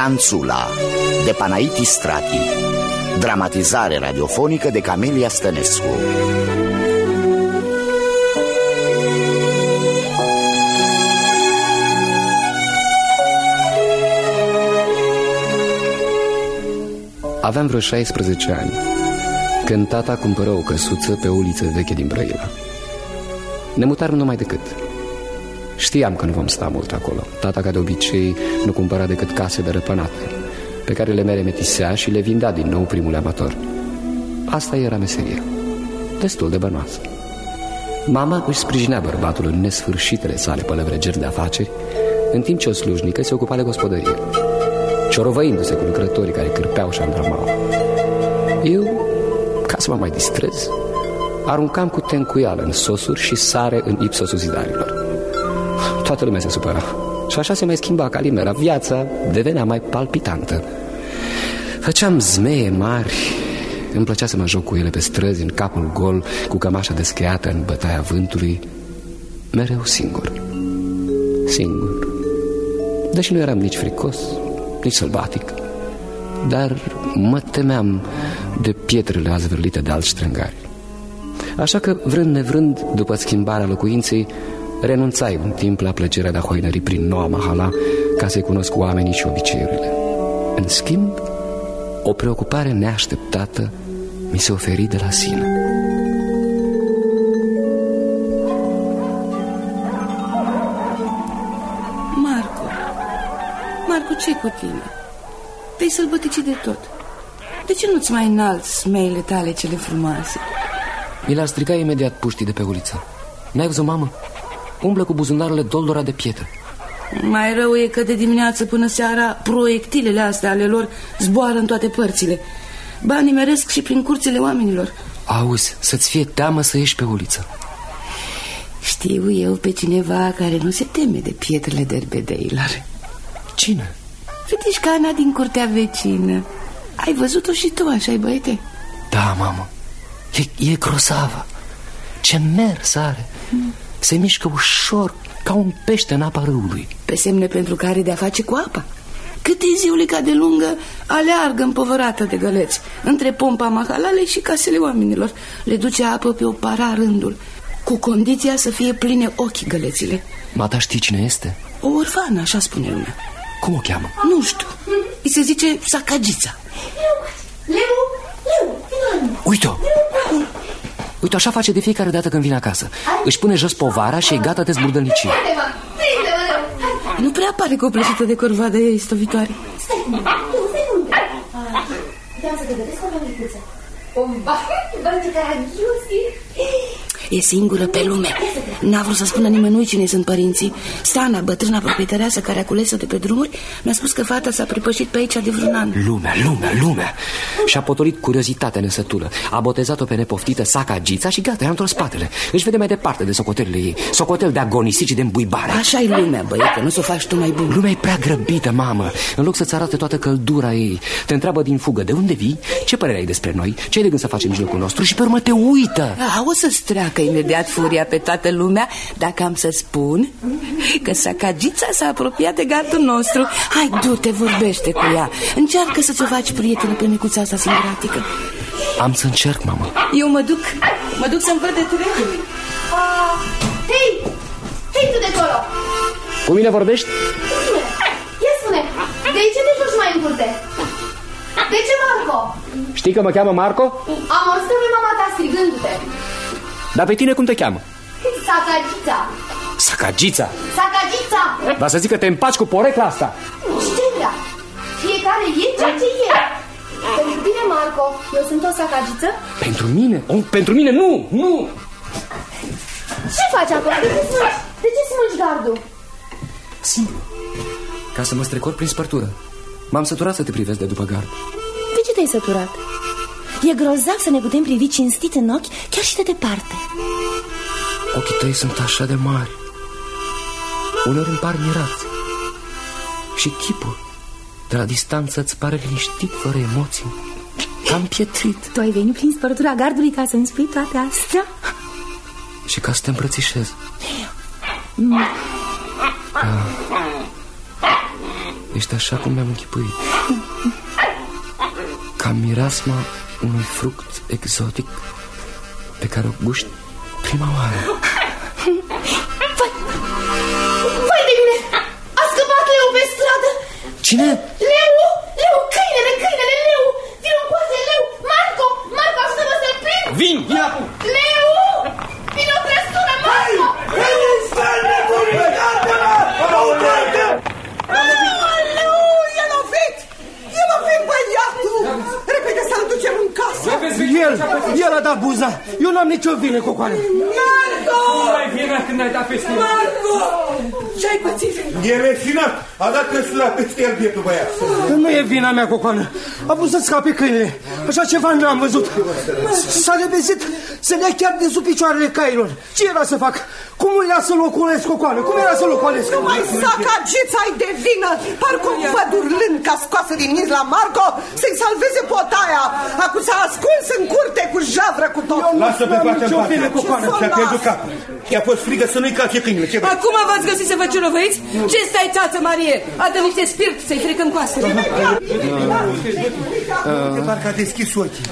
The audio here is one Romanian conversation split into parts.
Taranțula de Panaiti Strati. Dramatizare radiofonică de Camelia Stănescu. Aveam vreo 16 ani când tata cumpără o căsuță pe o uliță veche din Brăila. Ne mutarăm numai decât. Știam că nu vom sta mult acolo. Tata, ca de obicei, nu cumpăra decât case de răpânate, pe care le meremetisea și le vindea din nou primul amator. Asta era meseria, destul de bănoasă. Mama își sprijinea bărbatul în nesfârșitele sale pălăvrăgeri de afaceri, în timp ce o slujnică se ocupa de gospodărie, ciorovăindu-se cu lucrătorii care cârpeau și andramau. Eu, ca să mă mai distrez, aruncam cu tencuială în sosuri și sare în ipsosul zidarilor. Toată lumea se supăra și așa se mai schimba calimera. Viața devenea mai palpitantă. Făceam zmeie mari. Îmi plăcea să mă joc cu ele pe străzi, în capul gol, cu cămașa descheiată în bătaia vântului. Mereu singur. Singur. Deși nu eram nici fricos, nici sălbatic, dar mă temeam de pietrele azvârlite de alți strângari. Așa că, vrând nevrând, după schimbarea locuinței, renunțai un timp la plăcerea de a hoinări prin noua mahala, ca să-i cunosc oamenii și obiceiurile. În schimb, o preocupare neașteptată mi se oferi de la sine. Marco, ce-i cu tine? Te-ai sălbăticit de tot. De ce nu-ți mai înalți smeile tale cele frumoase? Mi l-ar striga imediat puștii de pe uliță. N-ai văzut, mamă? Umblă cu buzunarele doldora de pietre. Mai rău e că de dimineață până seara proiectilele astea ale lor zboară în toate părțile. Banii meresc și prin curțile oamenilor. Auzi, să-ți fie teamă să ieși pe uliță. Știu eu pe cineva care nu se teme de pietrele derbedeilor. Cine? Fetișcana din curtea vecină. Ai văzut-o și tu, așa-i, băiete? Da, mamă. E grozavă. Ce mers are. Se mișcă ușor, ca un pește în apa râului. Pe semne pentru că are de-a face cu apa. Câte ziulica de lungă aleargă împovărată de găleți între pompa mahalalei și casele oamenilor. Le duce apă pe o para rândul, cu condiția să fie pline ochii gălețile. Mata, știi cine este? O orfană, așa spune lumea. Cum o cheamă? Nu știu. Îi se zice Sacagița. Leu, Uite-o! Uite, așa face de fiecare dată când vine acasă. Își pune jos povara și e gata de zburdănicii. Nu prea pare copleșită de corvoada ei stovitoare. Stai cum. Vreau să te gătesc o măricuță. O bănci caragiusi. E singură pe lume. N-a vrut să spună nimănui cine sunt părinții. Stana, bătrâna proprietăreasă care a cules-o de pe drumuri, mi-a spus că fata s-a pripășit pe aici de vreun an. Lumea. Și-a potolit curiozitatea nesătulă. A botezat-o pe nepoftită Sacagița și gata, i-a întors spatele. Își vede mai departe de socotelile ei. Socotel de agonisici și de îmbuibare. Așa-i lumea, băiete, nu s-o faci tu mai bun. Lumea e prea grăbită, mamă. În loc să-ți arate toată căldura ei, te întreabă din fugă de unde vii, ce părere ai despre noi, ce ai de gând să faci în mijlocul nostru și pe urmă te uită. O să-ți treacă imediat furia pe toată lumea dacă am să spun că Sacagița s-a apropiat de gardul nostru. Hai, du-te, vorbește cu ea. Încearcă să-ți o faci prietenă pe micuța asta singuratică. Am să încerc, mamă. Eu mă duc să-mi văd de turetul. Hei, tu de acolo. Cu mine vorbești? Ia spune, de ce te joci mai în curte? De ce, Marco? Știi că mă cheamă Marco? Am auzit pe mama ta strigându-te. Dar pe tine cum te cheamă? Sacagița. Va să zic că te împaci cu porecla asta. Ce vrea? Fiecare e ceea ce e. Pentru tine, Marco, eu sunt o sacagiță? Pentru mine? Pentru mine nu! Ce faci acolo? De ce smulgi gardul? Simplu. Ca să mă strecor prin spărtură. M-am săturat să te privesc de după gard. De ce te-ai săturat? E grozav să ne putem privi cinstit în ochi, chiar și de departe. Ochii tăi sunt așa de mari. Uneori îmi par mirați. Și chipul de la distanță îți pare liniștit, fără emoții, cam pietrit. Tu ai venit prin spărtura gardului ca să-mi spui toate astea? Și ca să te îmbrățișez. Ești așa cum mi-am închipuit, ca mireasma unui fruct exotic pe care o guști prima oară. Vai de mine! A scăpat Leu pe stradă! Cine? Leu, câinele, Leu! Vino încoace, Leu! Marco, ajută-mă să-l prind! Vin, ia! Leu! Vino trăsură, Marco! E lovit băiatul! Repede să-l ducem în casă! El a dat buza. Eu n-am nicio vină, Cocoană. Marco! Nu mai vine când ai dat peste el. Marco! Ce-ai pățit? E leșinat. A dat căsula peste el, bietul băiat. Nu e vina mea, Cocoană. A vrut să scape câinele. Așa ceva n-am văzut. S-a repezit să le ia chiar de sub picioarele cailor. Ce era să fac? Cum îl ia să-l ocolesc, Cocoană? Cum era să-l ocolesc? Nu mai sacagiți ai de vină. Parcă un văd urlând ca scoasă din iz la Marco să-i salveze potaia. Acum s-a ascuns în curte cu javră cu tot. Lasă pe față în pace. Și-a pierdut capul. I-a fost frigă să nu-i calce câinele. Acum v-ați găsit să vă ciurovăiți? Ce stai, țață Marie? Adă niște spirit să-i frecăm coastele. Parcă a deschis ochii.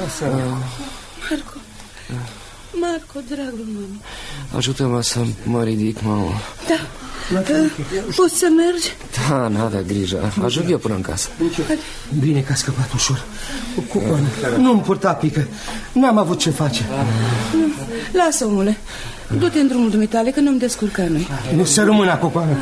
Marco, dragul meu. Ajută-mă să mă ridic, mamă. Da. Poți să mergi? Da, n-avea grijă. Ajung eu până în casă. Bine că a scăpat ușor. Cocoană, nu-mi purta pică. N-am avut ce face. Lasă, omule. Du-te în drumul dumitale, că nu-mi descurcă noi. Nu se rămână, Cocoană.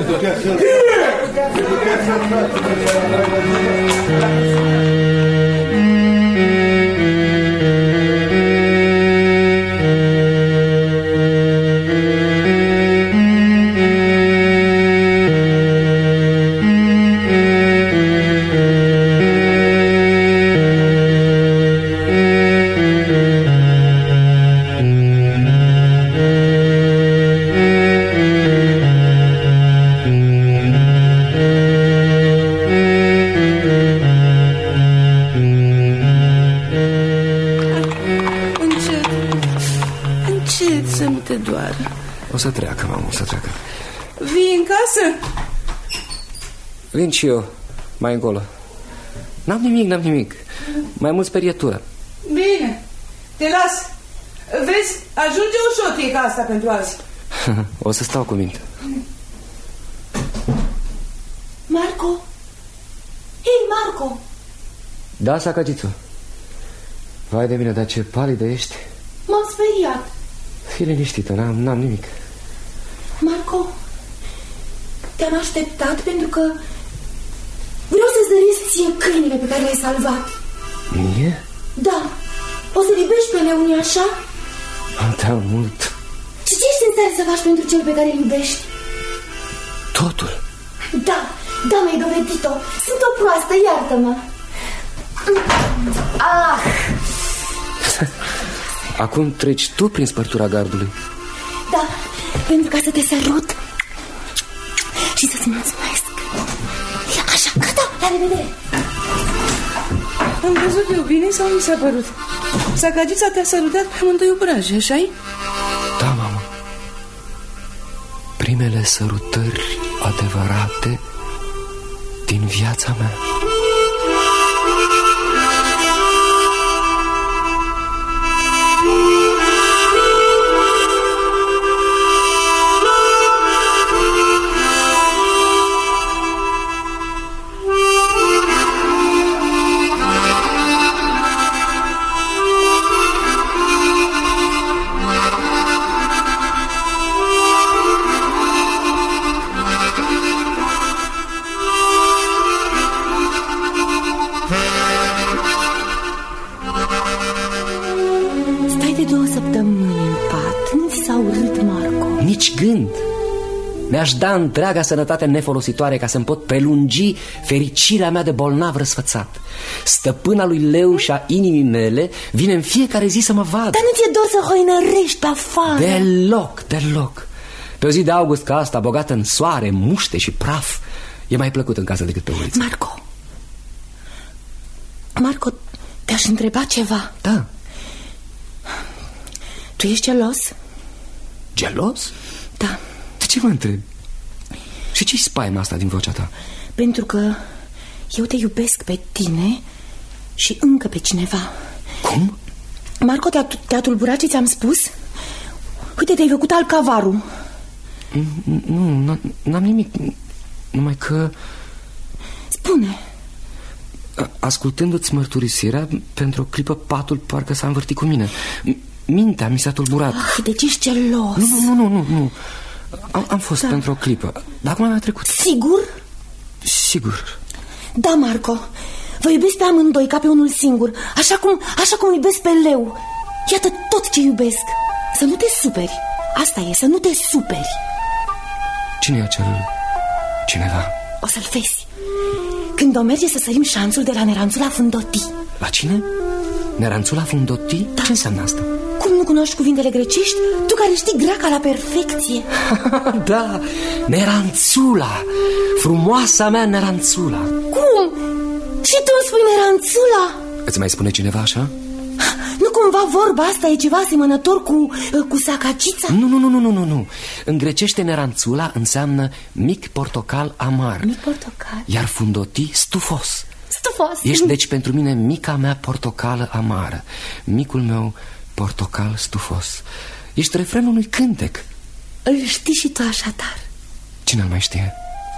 O să treacă, mamă, o să treacă. Vii în casă? Vin și eu, mai încolo. N-am nimic. Mai mult sperietură. Bine, te las. Vezi, ajunge o șotie ca asta pentru azi. O să stau cu minte. Marco? Hei, Marco! Da, Sacagițu. Vai de mine, dar ce palidă ești. M-am speriat. Fii liniștită, n-am nimic. Marco, te-am așteptat pentru că vreau să zăresc ție câinele pe care l-ai salvat. Mie? Da. O să iubești pe Leu, nu-i așa? Da, mult. Și ce ești în stare să faci pentru cel pe care îl iubești? Totul. Da, mi-ai dovedit-o. Sunt o proastă, iartă-mă. Acum treci tu prin spărtura gardului. Da, pentru ca să te sărut și să-ți mulțumesc. Așa, gata, la revedere. Am văzut eu bine sau mi s-a părut? Sacagița te-a sărutat pe amândoi obraje, așa-i? Da, mamă. Primele sărutări adevărate din viața mea. Nici gând. Mi-aș da întreaga sănătate nefolositoare ca să-mi pot prelungi fericirea mea de bolnav răsfățat. Stăpâna lui Leu și a inimii mele vine în fiecare zi să mă vadă. Dar nu ți-e dor să hoinărești pe afară? Deloc. Pe o zi de august ca asta, bogată în soare, muște și praf, e mai plăcut în casă decât pe uliță. Marco, te-aș întreba ceva. Da. Tu ești gelos? Gelos? Da. De ce mă întrebi? Și ce-i spaima asta din vocea ta? Pentru că eu te iubesc pe tine și încă pe cineva. Cum? Marco, te-a tulburat ce ți-am spus? Uite, te-ai făcut alcavaru. Nu, n-am nimic. Numai că... Spune. Ascultându-ți mărturisirea, pentru o clipă patul parcă s-a învârtit cu mine. Mintea mi s-a tulburat. Deci ești gelos. Nu. Am fost pentru o clipă, dar acum mi-a trecut. Sigur? Sigur. Da, Marco, vă iubesc pe amândoi ca pe unul singur, așa cum iubesc pe Leu. Iată tot ce iubesc. Să nu te superi. Asta e, să nu te superi. Cine e acel cineva? O să-l vezi când o merge să sărim șanțul de la Neranțula Fundoti. La cine? Neranțula Fundoti? Da. Ce înseamnă asta? Cum nu cunoști cuvintele grecești? Tu care știi greaca la perfecție. Da, Neranțula. Frumoasa mea Neranțula. Cum? Și tu îmi spui Neranțula? Îți mai spune cineva așa? Nu cumva vorba asta e ceva asemănător cu sacacița? Nu. În grecește Neranțula înseamnă mic portocal amar. Mic portocal? Iar Fundoti stufos. Stufos. Ești deci pentru mine mica mea portocală amară. Micul meu portocal stufos. Ești refrenul unui cântec. Îl știi și tu așadar. Cine îl mai știe?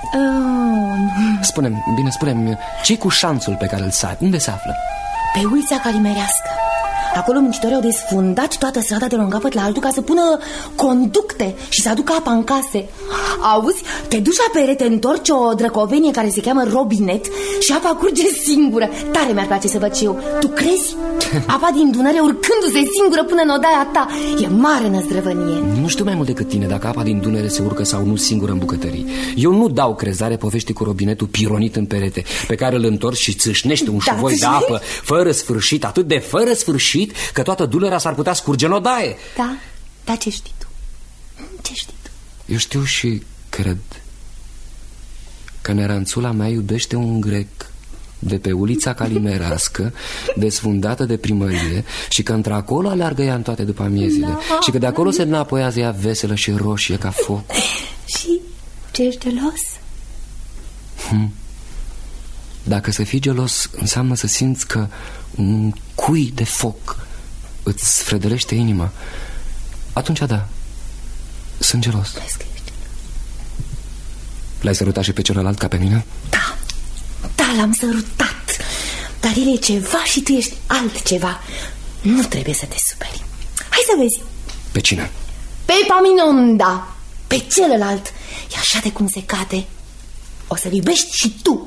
Spune-mi, ce-i cu șanțul pe care îl sari? Unde se află? Pe ulița Calimerească. Acolo muncitorii au desfundat toată strada de la un capăt la altul ca să pună conducte și să aducă apa în case. Auzi, te duci la perete, întorci o drăcovenie care se cheamă robinet și apa curge singură. Tare mi-ar place să văd și eu. Tu crezi? Apa din Dunăre urcându-se singură până în odaia ta. E mare năzdrăvănie. Nu știu mai mult decât tine dacă apa din Dunăre se urcă sau nu singură în bucătării. Eu nu dau crezare poveștii cu robinetul pironit în perete, pe care îl întorci și țâșnește un șuvoi de apă fără sfârșit, atât de fără sfârșit că toată Dunărea s-ar putea scurge în odaie. Da, ce știi tu? Ce știi tu? Eu știu și cred că Neranțula mea iubește un grec de pe ulița Calimerească, desfundată de primărie, și că într-acolo aleargă ea în toate după amiezile, și că de acolo se înapoiază ea veselă și roșie ca foc. Și ce ești gelos? Dacă să fii gelos înseamnă să simți că un cui de foc îți sfredărește inima, atunci da, sunt gelos. L-ai sărutat și pe celălalt ca pe mine? Da, l-am sărutat. Dar el e ceva și tu ești altceva. Nu trebuie să te superi. Hai să vezi. Pe cine? Pe Epaminonda. Pe celălalt. E așa de cum se cade. O să-l iubești și tu.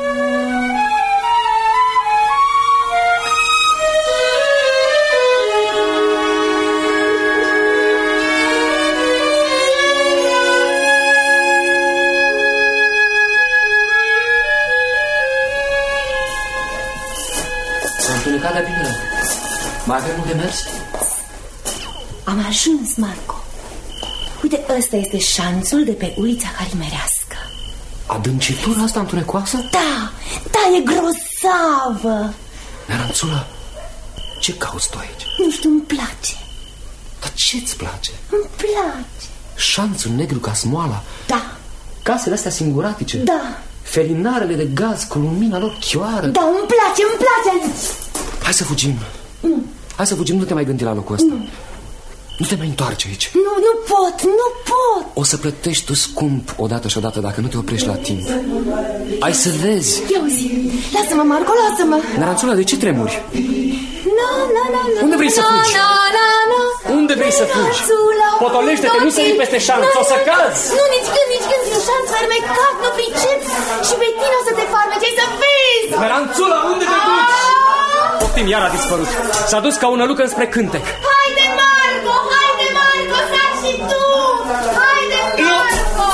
Mai avem unde mers? Am ajuns, Marco. Uite, ăsta este șanțul de pe ulița Calimerească. Adâncitura asta întunecoasă? Da, e grozavă. Neranțula, ce cauți tu aici? Nu știu, îmi place. Dar ce-ți place? Îmi place. Șanțul negru ca smoala? Da. Casele astea singuratice? Da. Felinarele de gaz cu lumina lor chioară? Da, îmi place aici. Hai să fugim. Hai să fugim, nu te mai gândi la locul ăsta. Nu te mai întoarce aici. Nu pot. O să plătești tu scump odată și odată dacă nu te oprești la timp. Hai să vezi. Ia uzi, lasă-mă, Marco, lasă-mă. Neranțula, de ce tremuri? Unde vrei să fugi? Unde vrei să fugi? Potolește-te, nu sări peste șanț, o să cazi. Nu, nici când, e șanț fermecat, nu pricepi. Și pe tine o să te farmece, să vezi. Neranțula, unde te duci? Poftim, iar a dispărut. S-a dus ca una lucă înspre cântec. Haide, Marco, sar și tu. Haide, Marco.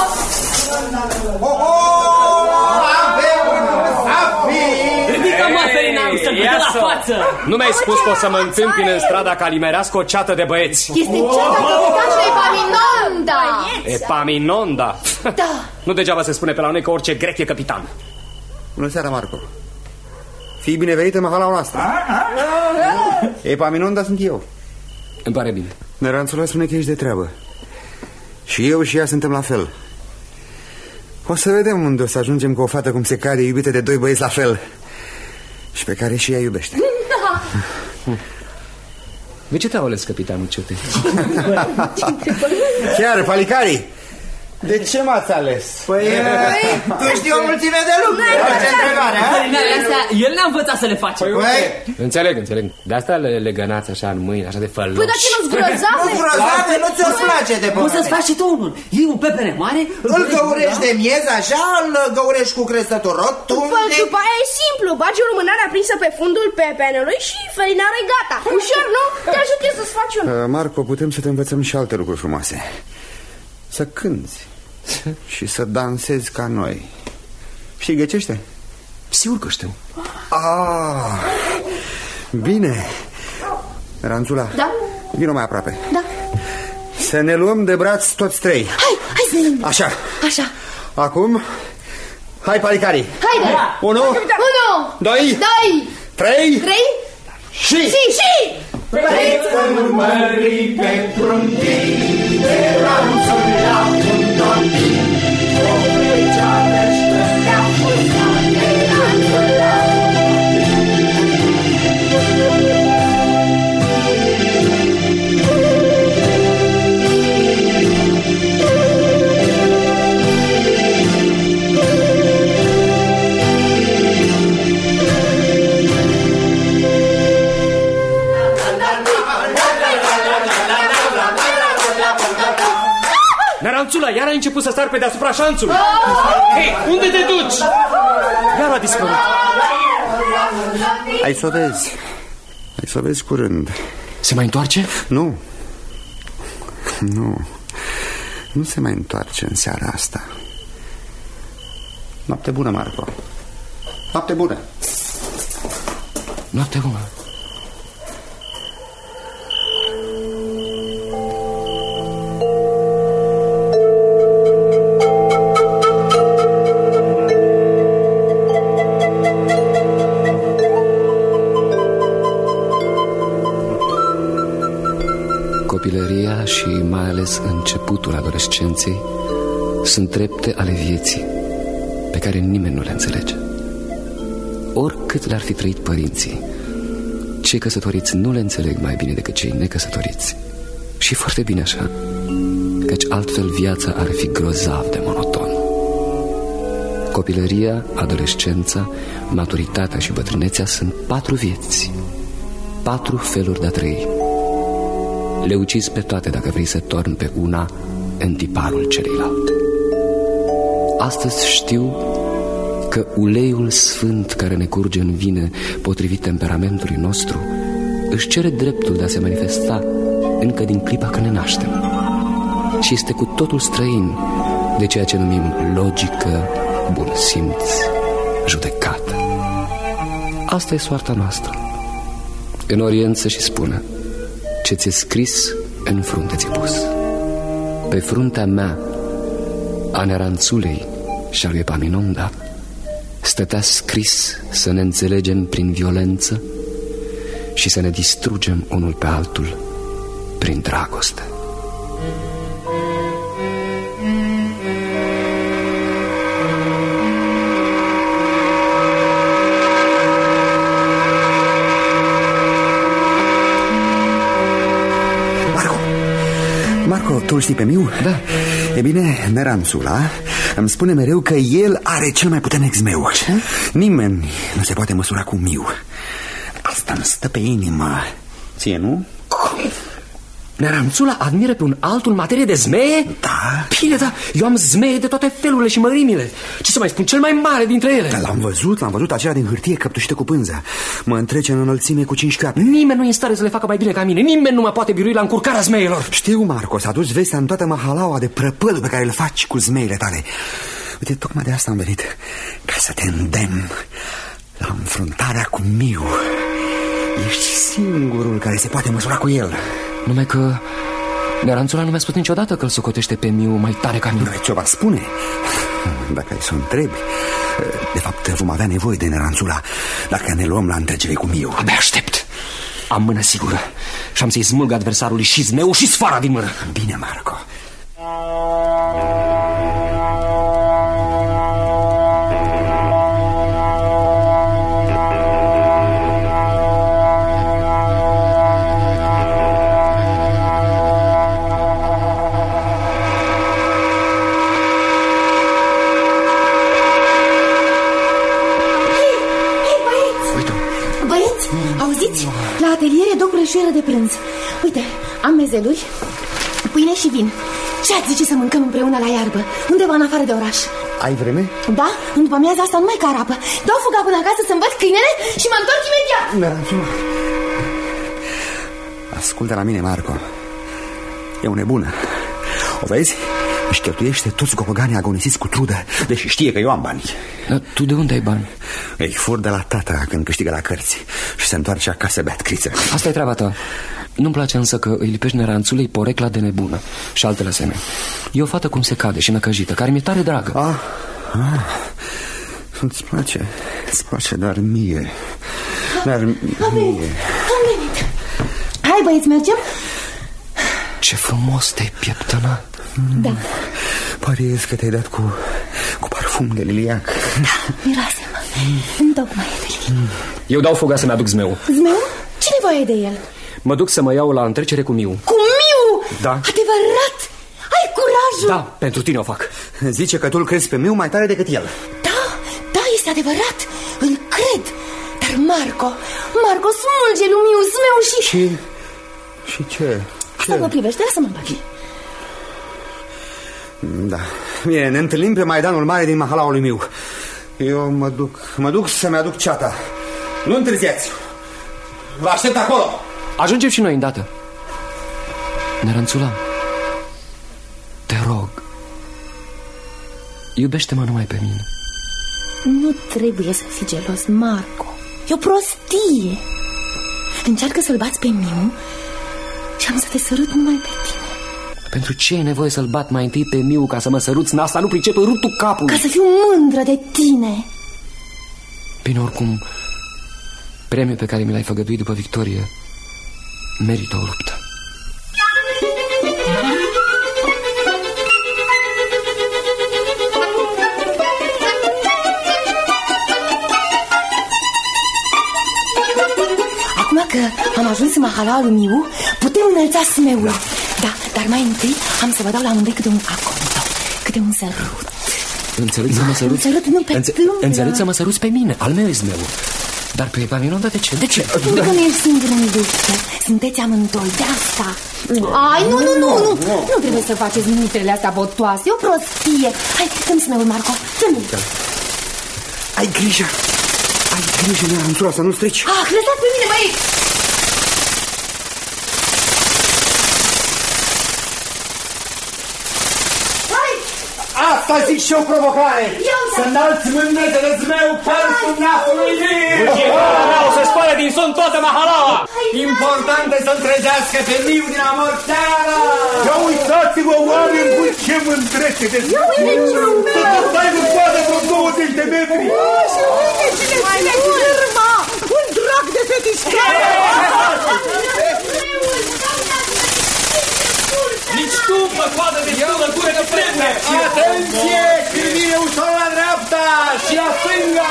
Ridică materina, să-l vedă la față. Nu mi-ai spus că o să mă întâmpine în strada Calimerească o ceată de băieți? Este ceata capitanului Epaminonda. Epaminonda? Da. Nu degeaba se spune pe la noi că orice grec e capitan. Bună seara, Marco. Fii binevenit în mahala noastră. Epaminonda sunt eu. Îmi pare bine. Neranțula spune că ești de treabă. Și eu și ea suntem la fel. O să vedem unde o să ajungem cu o fată cum se cade, iubită de doi băieți la fel. Și pe care și ea iubește. De ce te-a ales capitanul Ciute? Chiar, Palicari, de ce m-ați ales? Păi, tu știi o mulțime de lucruri. El ne-a învățat să le facem. Înțeleg. De asta le gănați așa în mâini, așa de făloși. Păi, dar ce nu-ți grozave? Nu grozave, nu ți-o place de poți să-ți faci și tu unul. Iei un pepene mare, îl găurești de miez așa, îl găurești cu crestător rotund. După aia e simplu, bagi o lumânare aprinsă pe fundul pepenelui și felinara e gata. Ușor, nu? Te ajut eu să-ți faci unul. Marco, putem să te învățăm și alte lucruri frumoase. Să cânți și să dansezi ca noi. Și găcește? Sigur că știu. Bine. Ranțula, da? Vino mai aproape. Da. Să ne luăm de braț toți trei. Hai să ne luăm. Așa. Acum, hai, Palicari. Haide. 1, 2, 3 și... Vreți să numări pentru-n timp de ranțul la fundonii, o vrecearește ne-a fusat de ranțul la Neranțula, iar ai început să sari pe deasupra șanțului. Hei, unde te duci? Iar a dispărut. Ai să o vezi. Ai să o vezi curând. Se mai întoarce? Nu se mai întoarce în seara asta. Noapte bună, Marco. Noapte bună. Noapte bună. Copilăria și mai ales începutul adolescenței sunt trepte ale vieții pe care nimeni nu le înțelege. Oricât le-ar fi trăit părinții, cei căsătoriți nu le înțeleg mai bine decât cei necăsătoriți. Și foarte bine așa, căci altfel viața ar fi grozav de monoton. Copilăria, adolescența, maturitatea și bătrânețea sunt 4 vieți, 4 feluri de a trăi. Le ucizi pe toate dacă vrei să torni pe una în tiparul celeilalte. Astăzi știu că uleiul sfânt care ne curge în vine potrivit temperamentului nostru își cere dreptul de a se manifesta încă din clipa când ne naștem și este cu totul străin de ceea ce numim logică, bun simț, judecată. Asta e soarta noastră. În Orient se și spune: ce ți-e scris, în frunte ți-e pus. Pe fruntea mea, a Neranțulei și a lui Epaminonda, stătea scris să ne înțelegem prin violență și să ne distrugem unul pe altul prin dragoste. Marco, tu îl știi pe Miu? Da. E bine, Neranțula îmi spune mereu că el are cel mai puternic zmeu. Ce? Nimeni nu se poate măsura cu Miu. Asta îmi stă pe inimă. Ție, nu? Neranțula admiră pe un altul în materie de zmeie? Da. Bine, da, eu am zmeie de toate felurile și mărimile. Ce să mai spun, cel mai mare dintre ele. L-am văzut acela din hârtie căptușită cu pânză. Mă întrece în înălțime cu 5 coape. Nimeni nu e în stare să le facă mai bine ca mine. Nimeni nu mă poate birui la încurcarea zmeilor. Știu, Marco, s-a dus vestea în toată mahalaua de prăpăl pe care îl faci cu zmeile tale. Uite, tocmai de asta am venit, ca să te îndemn la înfruntarea cu Miu. Ești singurul care se poate măsura cu el. Numai că Neranțula nu mi-a spus niciodată că îl socotește pe Miu mai tare ca mine. Ce-o va spune? Dacă ai să o întrebi. De fapt, vom avea nevoie de Neranțula dacă ne luăm la întregere cu Miu. Abia aștept. Am mână sigură și am să-i smulg adversarului și zmeu și sfoara din mână. Bine, Marco. sală de prânz. Uite, am mezeluri, pâine și vin. Ce ați zice să mâncăm împreună la iarbă, undeva în afară de oraș? Ai vreme? Da, în după amiaza asta nu mai carapă. Dau fuga până acasă să învăț câinele și mă întorc imediat. Ascultă la mine, Marco. E o nebună. O vezi? Își cheltuiește toți gopăganii agonisiți cu trudă, deși știe că eu am bani. Dar tu de unde ai bani? Îi fur de la tata când câștigă la cărți și se întoarce acasă beat criță. Asta e treaba ta. Nu-mi place însă că îi lipești neranțulei porecla de nebună și altele asemenea. E o fată cum se cade și năcăjită, care mi-e tare dragă. Îți place, dar mie. Am venit. Hai, băieți, mergem? Ce frumos te-ai pieptănat. Da. Pariez că te-ai dat cu parfum de liliac. Da, miroase-mă. Întocmai e de liliac. Eu dau fuga să-mi aduc zmeul. Zmeu? Ce nevoie de el? Mă duc să mă iau la întrecere cu Miu. Cu Miu? Da. Adevărat? Ai curajul? Da, pentru tine o fac. Zice că tu îl crezi pe Miu mai tare decât el. Da, este adevărat. Îl cred. Dar Marco, smulge lui Miu zmeu Și ce? Asta mă privește, lasă-mă bagi. Da. Bine, ne întâlnim pe Maidanul Mare din mahalaua lui Miu. Eu mă duc să-mi aduc ceata. Nu întârziați. Vă aștept acolo. Ajungem și noi îndată. Neranțula, te rog, iubește-mă numai pe mine. Nu trebuie să fii gelos, Marco. E o prostie. Încearcă să-l bați pe Miu și am să te sărut numai pe tine. Pentru ce e nevoie să-l bat mai întâi pe Miu ca să mă săruți în asta? Nu pricep, rup tu capul. Ca să fiu mândră de tine. Bine, oricum, premiul pe care mi l-ai făgăduit după victorie merită o luptă. Acum că am ajuns în mahalaua lui Miu, putem înălța smeul. Da, dar mai întâi am să vă dau la amândoi câte un aconto, câte un sărut. Înțeleg să mă săruți? Sărut nu pe tâmplă. Înțeleg să mă săruți pe mine, al meu e zmeul. Dar pe Epaminonda de ce? De ce? Pentru că nu ești singur în luptă. Sunteți amândoi, de asta. Ai, nu. Nu trebuie să faceți minutrele astea botoase. E o prostie. Hai, dă-mi smeul, Marco, dă-mi. Ai grijă, neranțura, să nu strici. Lăsați pe mine, băieți. Asta zic și o provocare. Să înalți mândrete de zmeu părsul nasului Miu. Bucioara mea o să spare din somn toată mahalaua. Important e să-l trezească pe Miu din amorțeală. Ia uitați-vă, oameni buni, ce mândrete de zmeu. Să stai în coadă vreo 20 de metri. Și uite cine urma. Un drag de fetișcare. Nici tu, pe coadă de stulă, gură de frână. Atenție! Cârvire ușor la dreapta și la stânga!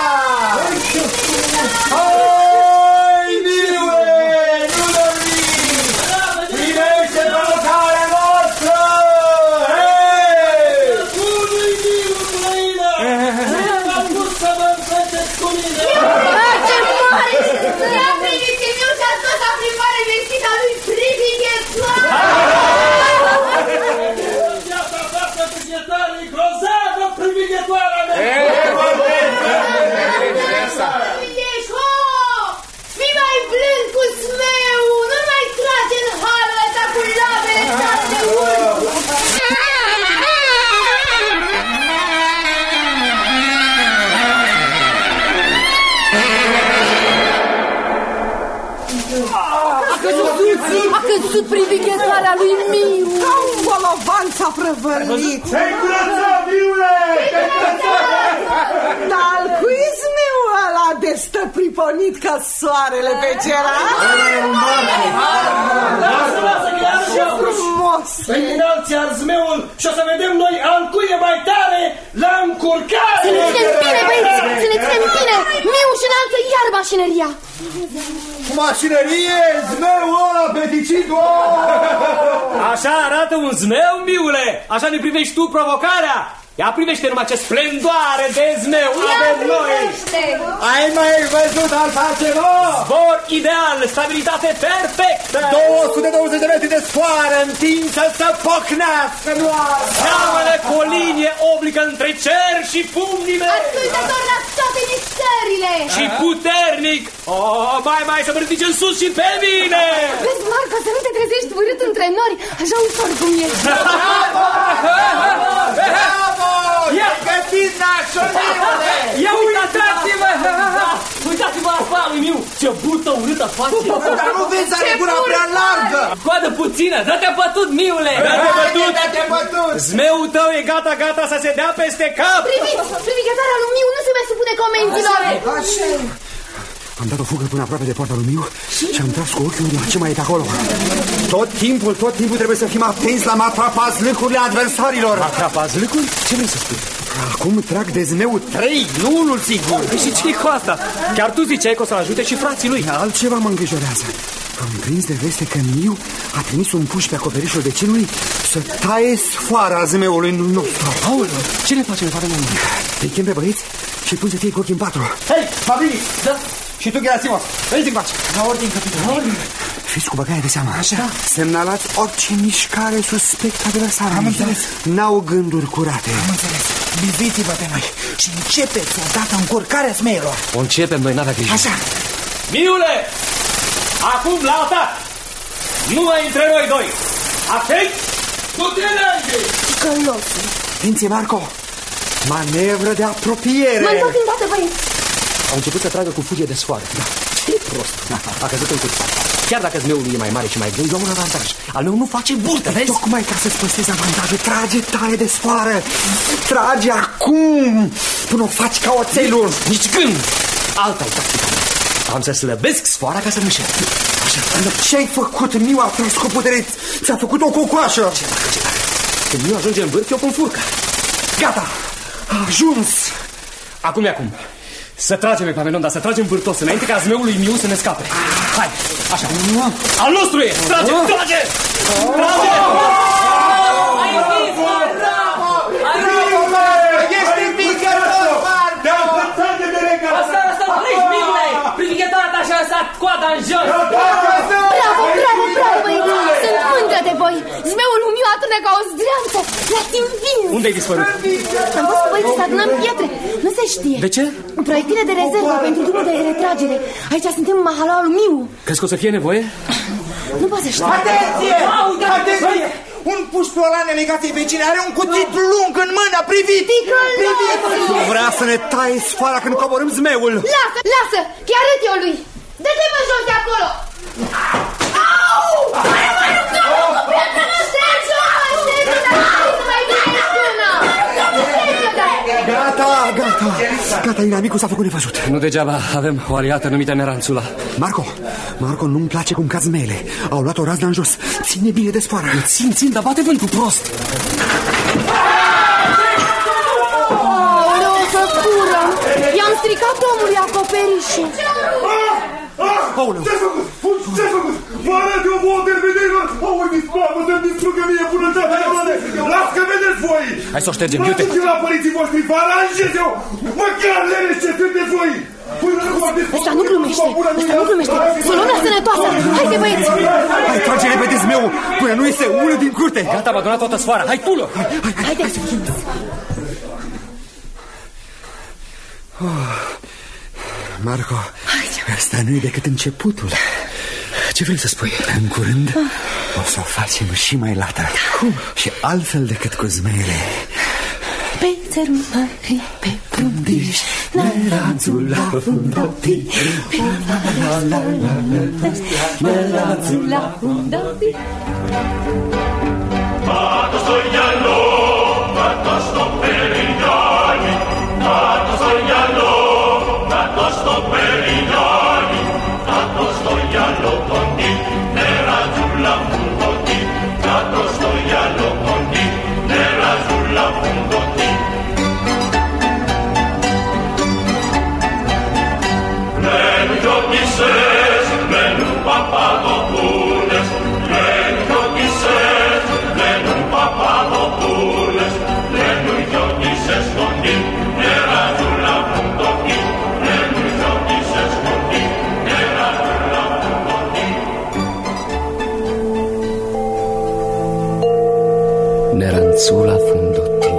Hai, Miue! Nu dormi! Primește provocarea noastră! Hei! Bună-i Miu, Ucraina! Am pus să mă înfățeți cu mine! Ce mare! Ne-a primit că Miu și-a scos la plimbare vestita lui privighețoară! Grozavă privighetoarea mea! Ești, ho! Fii mai blând cu zmeu! Nu mai trage în halul ăsta cu labele tale de urmă! A căzut privighetoarea lui Miu. Ca un bolovan s-a prăvălit. Te-ai curățat, Miule! Dar cui zmeu ăla de stă priponit ca soarele pe cerat? Lasă că iar și frumos! Păi înalți iar zmeul și o să vedem noi al cui e mai tare la încurcare! Să ne ținem bine, băieți! Să ne ținem bine! Miu și înalță iar mașinăria! Mașinărie, zmeu ăla, peticidul! Așa arată un zmeu, Miule? Așa ne privești tu provocarea? Ia privește numai ce splendoare de zmeu avem noi! Ai mai văzut alta ceva? Zbor ideal, stabilitate perfectă! 220 de metri de sfoară întinsă să pocnească doar! Seamănă cu o linie oblică între cer și pumnii mei! Ascultător la toate mișcările! Și puternic! Mai să mă ridice în sus și pe mine! Vezi, Marco, să nu te trezești urât între nori, așa ușor cum ești! Ia gătit nașul, miule! Ia uitați-vă! Uitați-vă la spalul meu! Ce bută urâtă face! Dar nu vezi, are gura prea largă! Coadă puțină! Dă-te bătut, miule! Dă-te bătut! Zmeul tău e gata să se dea peste cap! Priviți! Privighetarea lui Miu nu se mai supune comenzilor! Am dat o fugă până aproape de poarta lui Miu și am tras cu ochiul la ce mai e pe acolo. Tot timpul trebuie să fim atenți la matrapazlâcurile adversarilor. Matrapazlâcuri? Ce vrei să spui? Acum trag de zmeu 3, nu unul sigur. Și ce-i cu asta? Chiar tu ziceai că o să-l ajute și frații lui. Altceva mă îngrijorează. Am prins de veste că Miu a trimis un puș pe acoperișul vecinului să taie sfoara zmeului nostru. Aoleu, ce ne facem, fără mână? Îi chem pe băieți și pun să fie cu ochii în patru. Hei, Fabri! Da? Și tu, Gerasimos, veniți încoace. La ordine, capitan. Fiți cu băgaia de seamă. Așa. Semnalați orice mișcare suspectă adversară. Am înțeles. N-au gânduri curate. Am înțeles. Biziți-vă pe noi și începeți odată încurcarea zmeilor. O începem, noi n-avea grijă. Așa. Miule! Acum la atac! Numai între noi doi! Atenți! Du-te înainte! Călosul! Atenție, Marco! Manevră de apropiere! Mă întorc îndată, băieți! Au început să tragă cu fugie de sfoară. Da. Ce prost. A căzut în cursa. Chiar dacă zmeul lui e mai mare și mai greu, eu am un avantaj. Al meu nu face burtă, vezi? Tocmai ca să-ți păstrezi avantajul, trage tare de sfoară. Trage acum, până o faci ca oțelul. Nici gând. Alta-i tactica. Am să slăbesc sfoara ca să nu șerp. Așa. Ce-ai făcut? Miu a tras cu putere. Ți-a făcut o cocoașă. Ce dacă. Când Miu ajunge în vârf, eu pun furca. Gata. A ajuns. Acum e acum. Să tragem, Epaminondas, să tragem vârtos înainte ca zmeul lui Miu să ne scape. Hai, așa. Al nostru e! Trage! Trage! Trage! Ai zis, bravo! Ești învingător, Marco! Te-am învățat de mereu! Asta, pleci, Miule! Privighetarea ta și-a lăsat coada în jos! Bravo, băieți! Sunt mândră de voi! Zmeul lui Miu atârnă ca o zdreanță! L-ați învins! Unde-ai dispărut? Am fost cu băieții să adunăm pietre. Nu se știe. De ce? Proiectile de rezervă pentru drumul de retragere. Aici suntem în mahalaua lui Miu. Crezi că o să fie nevoie? Nu poți să știi. Atenție! Atenție! Un puștolan legației vecine are un cuțit lung în mână, priviți! Vrea să ne taie sfoara când coborâm zmeul. Lasă, chiar arăt eu lui. Dă-te mă jos de acolo. Au! Mai rugăm cu piatra noastră! Gata, inamicul s-a făcut nevăzut. Nu degeaba avem o aliată numită Neranțula. Marco, nu-mi place cum cad zmeile. Au luat o razna în jos. Ține bine de sfoară. Țin, dar bate vântul prost. Aoleu, să cură! I-am stricat omului acoperișul. Ce-ai făcut? Ce-ai făcut? Vă arăt eu vouă terminilor! Aui, dispapă să-mi distrugă mie bunătatea mea! Las că vedeți voi! Hai să o ștergem, iute! Mă duc la părinții voștri, vă aranjez eu! Măcar lene ce sunteți voi! Ăsta nu glumește! Să luăm la sănătoasă! Haide, băieți! Hai, trage repede zmeul până nu iese unul din curte! Gata, am adunat toată sfoara! Hai, tu-l! Haide! Marco, asta nu e decât începutul. Ce vrei să spui? În curând o să o facem și mai lată. Cum? Și altfel decât cu zmeile. Pe țărul mării, pe prundiș, Neranțul la fundatii, neranțul la fundatii. Nato sognalo, nato sto per i giorni, nato sognalo, nato sto per i giorni, nato sognalo con di, nerazzurra fungo di, nato sognalo con di, nerazzurra fungo di. Menu giochi ses, menu papado punes, menu giochi ses, menu papado punes, menu giochi Neranțula fundotii.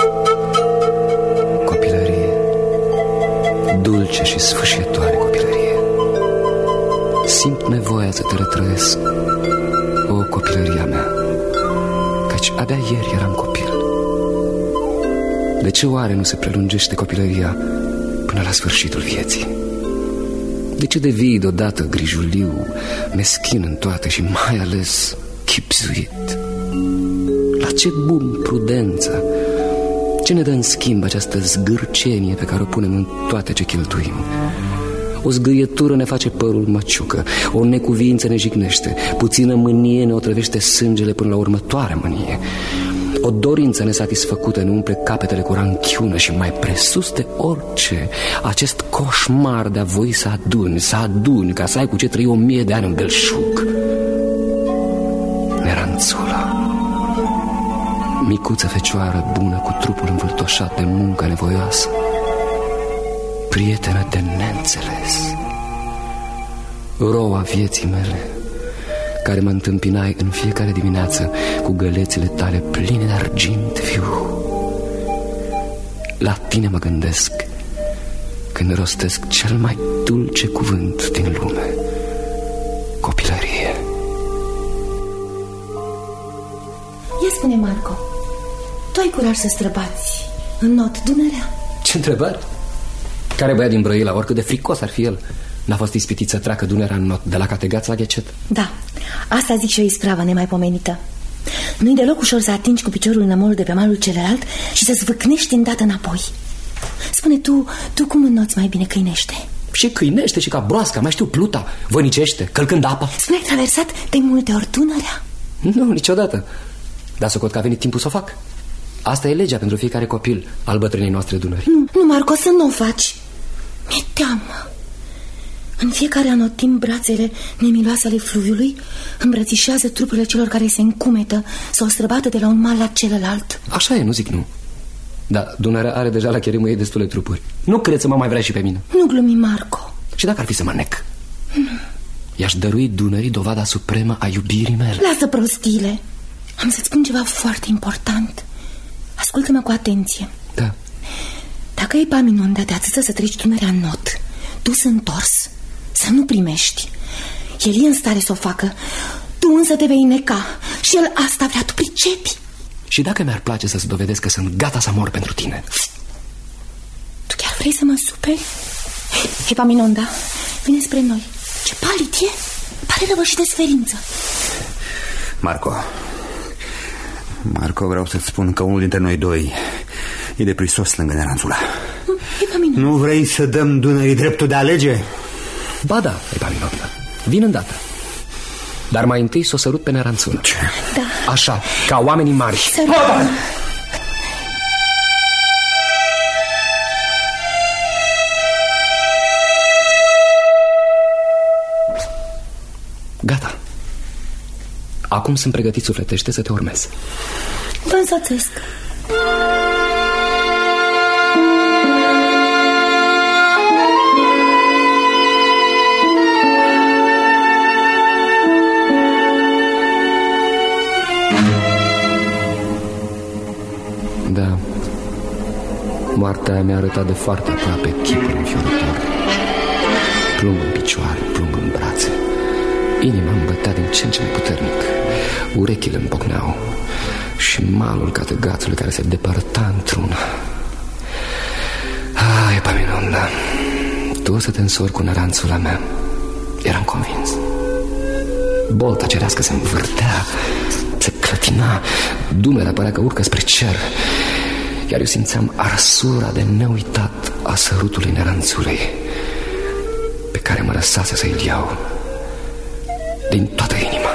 Copilărie, dulce și sfâșietoare copilărie. Simt nevoia să te retrăiesc, o copilăria mea, căci abia ieri eram copil. De ce oare nu se prelungește copilăria până la sfârșitul vieții? De ce devii deodată grijuliu, meschin în toate și mai ales chipzuit? La ce bun prudență? Ce ne dă în schimb această zgârcenie pe care o punem în toate ce cheltuim? O zgârietură ne face părul măciucă, o necuvință ne jignește, puțină mânie ne otrăvește sângele până la următoarea mânie. O dorință nesatisfăcută ne umple capetele cu ranchiună și mai presus de orice, acest coșmar de a voi să aduni, ca să ai cu ce trăi 1000 de ani în belșug. Neranțula, micuță fecioară bună cu trupul învâltoșat de muncă nevoioasă, prietenă de neînțeles, roa vieții mele, care mă întâmpinai în fiecare dimineață cu gălețile tale pline de argint viu. La tine mă gândesc când rostesc cel mai dulce cuvânt din lume, copilărie. Ia spune, Marco, tu ai curaj să străbați în not Dunărea? Ce întrebări? Care băiat din Brăila, oricât de fricos ar fi el, n-a fost ispitit să treacă Dunărea în not de la Categat la Ghecet? Da, asta zic și o ispravă nemaipomenită. Nu-i deloc ușor să atingi cu piciorul nămolul de pe malul celălalt și să zvâcnești îndată înapoi. Spune, tu cum înnoți mai bine câinește? Și câinește și ca broasca, mai știu, pluta, vănicește, călcând apa. Spune, ai traversat de multe ori Dunărea? Nu, niciodată. Dar socot că a venit timpul să o fac. Asta e legea pentru fiecare copil al bătrânei noastre Dunări. Nu, Marco, să nu o faci. Mi-e teamă. În fiecare anotimp brațele nemiloase ale fluviului îmbrățișează trupurile celor care se încumetă să o străbată de la un mal la celălalt. Așa e, nu zic nu. Dar Dunărea are deja la cheremul ei destule trupuri. Nu cred să mă mai vrea și pe mine. Nu glumi, Marco. Și dacă ar fi să mă nec? I-aș dărui Dunării dovada supremă a iubirii mele. Lasă prostiile. Am să-ți spun ceva foarte important. Ascultă-mă cu atenție. Da. Dacă Epaminonda te atâță să treci Dunărea în not, tu să întors, să nu primești. El e în stare să o facă. Tu însă te vei neca. Și el asta vrea, tu pricepi. Și dacă mi-ar place să-ți dovedesc că sunt gata să mor pentru tine? Tu chiar vrei să mă superi? Epaminonda, vine spre noi. Ce palid e. Pare răvășit de sferință. Marco, vreau să-ți spun că unul dintre noi doi e de prisos lângă Neranțula. Nu vrei să dăm Dunării dreptul de a alege? Ba da, Epaminonda, vin îndată. Dar mai întâi s-o sărut pe Neranțula. Da. Așa, ca oamenii mari. Gata. Acum sunt pregătit sufletește să te urmez. Vă însoțesc. Da. Moartea mi-a arătat de foarte aproape chipul înfiorător. Plumb în picioare, plumb în brațe. Inima îmi bătea din ce în ce mai puternic. Urechile îmi pocneau și malul Categatului care se depărta într-una. Epaminonda, tu o să te însori cu Neranțula mea. Eram convins. Bolta cerească se învârtea, se clătina, Dunărea părea că urcă spre cer, iar eu simțeam arsura de neuitat a sărutului Neranțulei, pe care mă lăsase să-i iau din toată inima.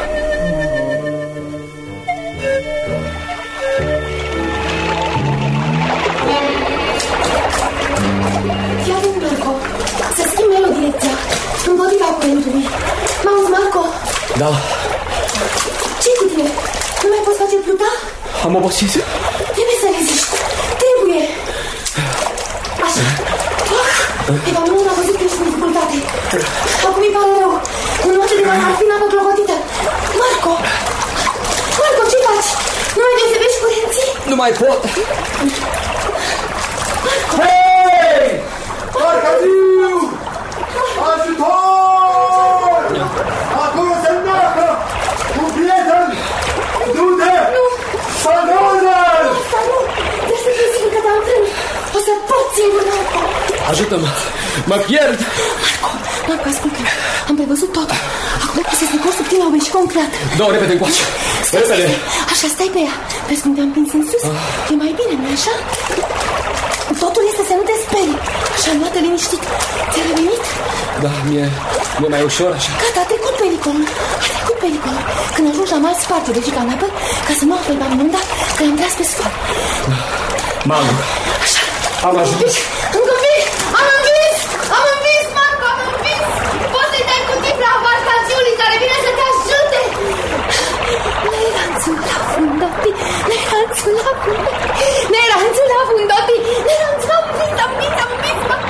Fii atent, Marco, să schimb mereu direcția împotriva curentului. M-auzi, Marco? Da. Ce-i cu tine? Nu mai poți face pluta? Am obosit. Trebuie să reziști. Trebuie. Așa. Epaminonda a văzut că ești în dificultate. Acum îi pare rău. Un noce de mare ar fi n-apă clocotită. Marco, ce faci? Nu mai deosebești curenții? nu mai pot. Hei! Arcadiu! Ajutor! Acolo se înneacă! Un prieten! Du-te! Salvă-l! Trebuie să fiu sigur că te-am frânt. O să pot singur, Marco. Ajută-mă, mă pierd. Marco, ascultă-mă. Am prevăzut totul. Acum să se cor subtil la un beșicon creat. Dă-o repede încoace. Repede. Așa, stai pe ea. Vezi cum te-am prins în sus? E mai bine, nu-i așa? Totul este să nu te sperii. Așa, luată liniștit. Ți-a revenit? Da, mi-e mai ușor așa. Gata, a trecut pericolul. Când ajungi la mare, sparte de giganapă, ca să nu afle la minunda că i-am tras pe sfoară. Mamă, am ajuns. Încă vii! Am învins, Marco, am învins! Poți să-i dai cu tifla embarcațiunii care vine să te ajute! Neranțul la fundoti, neranțul la fundoti, neranțul la fundoti, neranțul la fundoti, am învins, Marco!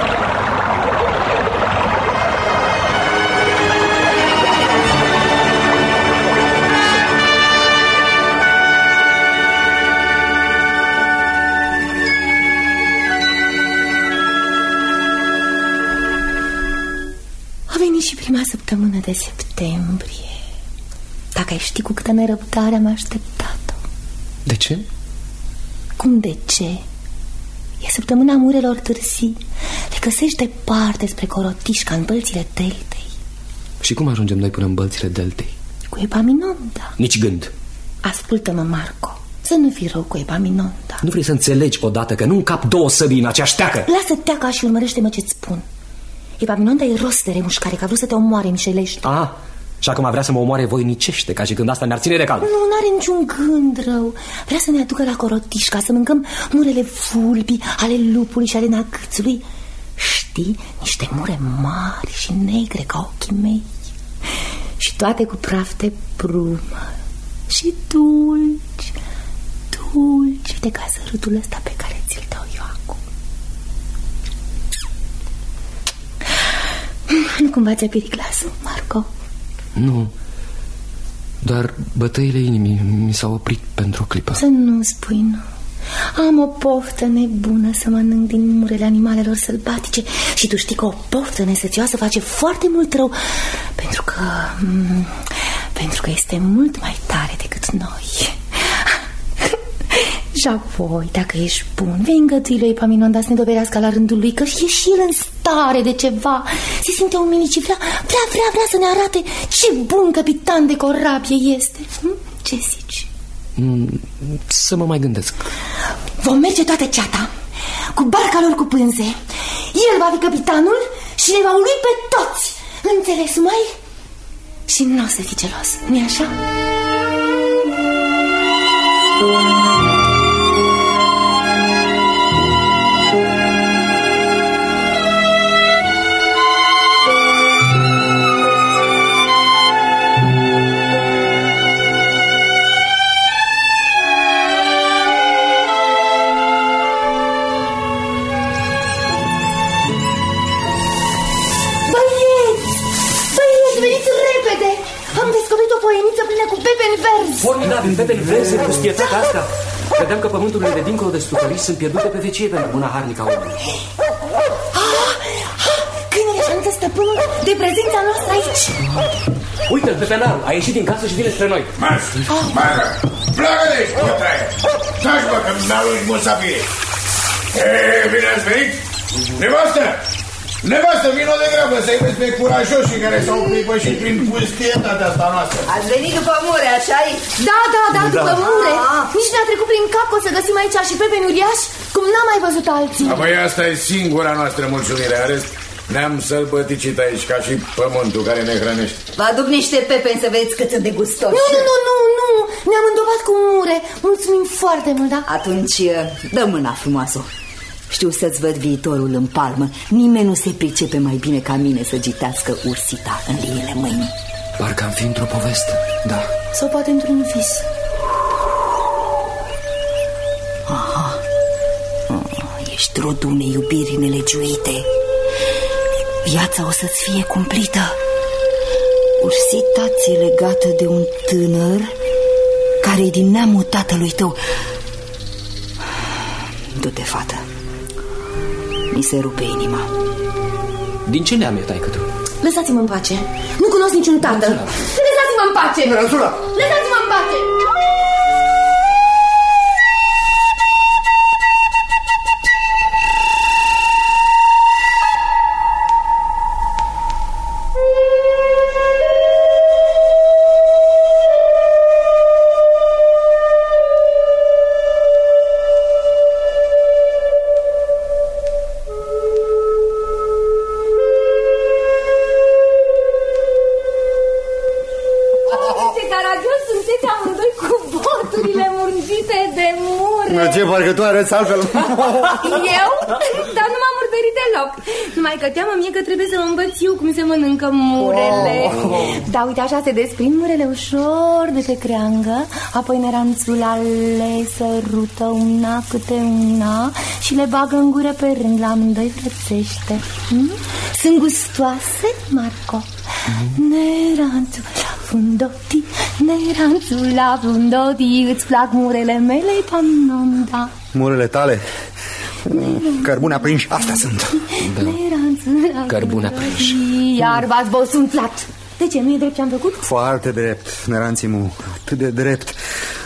A venit și prima săptămână de septembrie. Dacă ai ști cu câtă nerăbdare am așteptat-o. De ce? Cum de ce? E săptămâna murelor târzii. Le găsești departe spre Corotișca, în bălțile deltei. Și cum ajungem noi până în bălțile deltei? Cu Epaminonda. Nici gând. Ascultă-mă, Marco, să nu fii rău cu Epaminonda. Nu vrei să înțelegi odată că nu încap două săbii în aceeași teacă? Lasă teaca și urmărește-mă ce-ți spun. Epaminonda e rost de remușcare, că a vrut să te omoare mișelești. Aha, și acum vrea să mă omoare voinicește, ca și când asta mi-ar ține de cal. Nu are niciun gând rău. Vrea să ne aducă la Corotișca, să mâncăm murele vulbii, ale lupului și ale nagâțului. Știi, niște mure mari și negre ca ochii mei. Și toate cu praf de brumă. Și dulci, dulci. Uite ca sărutul ăsta pe care ți-l dau eu acum. Nu cumva ți-a pirit glasul, Marco? Nu, doar bătăile inimii mi s-au oprit pentru o clipă. Să nu spui nu. Am o poftă nebună să mănânc din murele animalelor sălbatice. Și tu știi că o poftă nesățioasă face foarte mult rău, pentru că este mult mai tare decât noi. Și apoi, dacă ești bun, vei îngădui lui Epaminonda să ne dovedească la rândul lui că e și el în stare de ceva. Se simte umilit și vrea să ne arate ce bun capitan de corabie este. Ce zici? Să mă mai gândesc. Vom merge toată ceata cu barca lor cu pânze. El va fi capitanul și ne va ului pe toți. Înțeles, mai? Și nu o să fii gelos, nu-i așa? Formidabil, pepeni verzi, pustietatea asta. Credeam că pământurile de dincolo de Stucăriș sunt pierdute pe vecie pentru buna harnică a omului. Câinele și anunță stăpânul de prezența noastră aici. Uite-l, pepenarul, a ieșit din casă și vine spre noi. Mară, pleacă de aici, pătraie. Taci, bă, că n-au lui musafir. Bine ați venit? Nevastă, vino de grabă să-i vezi pe curajoșii care s-au pripășit prin pustietatea asta noastră. Ați venit după mure, așa-i? Da, după mure. Nici ne-a trecut prin cap că o să găsim aici și pepeni uriași, cum n-am mai văzut alții. Apoi asta e singura noastră mulțumire, arăst. Ne-am sălbăticit aici ca și pământul care ne hrănește. Vă aduc niște pepeni să vedeți cât sunt de gustoși. Nu, ne-am îndovat cu mure. Mulțumim foarte mult, da? Atunci, dă mâna frumoasă. Știu să-ți văd viitorul în palmă. Nimeni nu se pricepe mai bine ca mine să gitească ursita în liile mâinii. Parcă am fi într-o poveste, da. Sau poate într-un vis. Aha. Ești rodul unei iubiri nelegiuite. Viața o să-ți fie cumplită. Ursita ți-e legată de un tânăr care e din neamul tatălui tău. Du-te, fată. Mi se rupe inima. Din ce neam e taică-tu? Lăsați-mă în pace. Nu cunosc niciun tată. Lăsați-mă în pace. Lăsați-mă în pace. Ce parcă tu arăți altfel. Eu? Dar nu m-am murdărit deloc. Numai că teamă mie că trebuie să mă învăț eu cum se mănâncă murele. Da, uite, așa se desprind murele ușor de pe creangă. Apoi neranțula le sărută una câte una și le bagă în gură pe rând, la amândoi frățește. Sunt gustoase, Marco? Neranțula fundoti, neranțula fundoti, îți plac murele mele, Epaminonda? Murele tale? Cărbune aprinși, astea sunt. Da. Cărbune aprinși. Iar v-ați bosunflat. De ce, nu e drept ce am făcut? Foarte drept, Neranțimu, atât de drept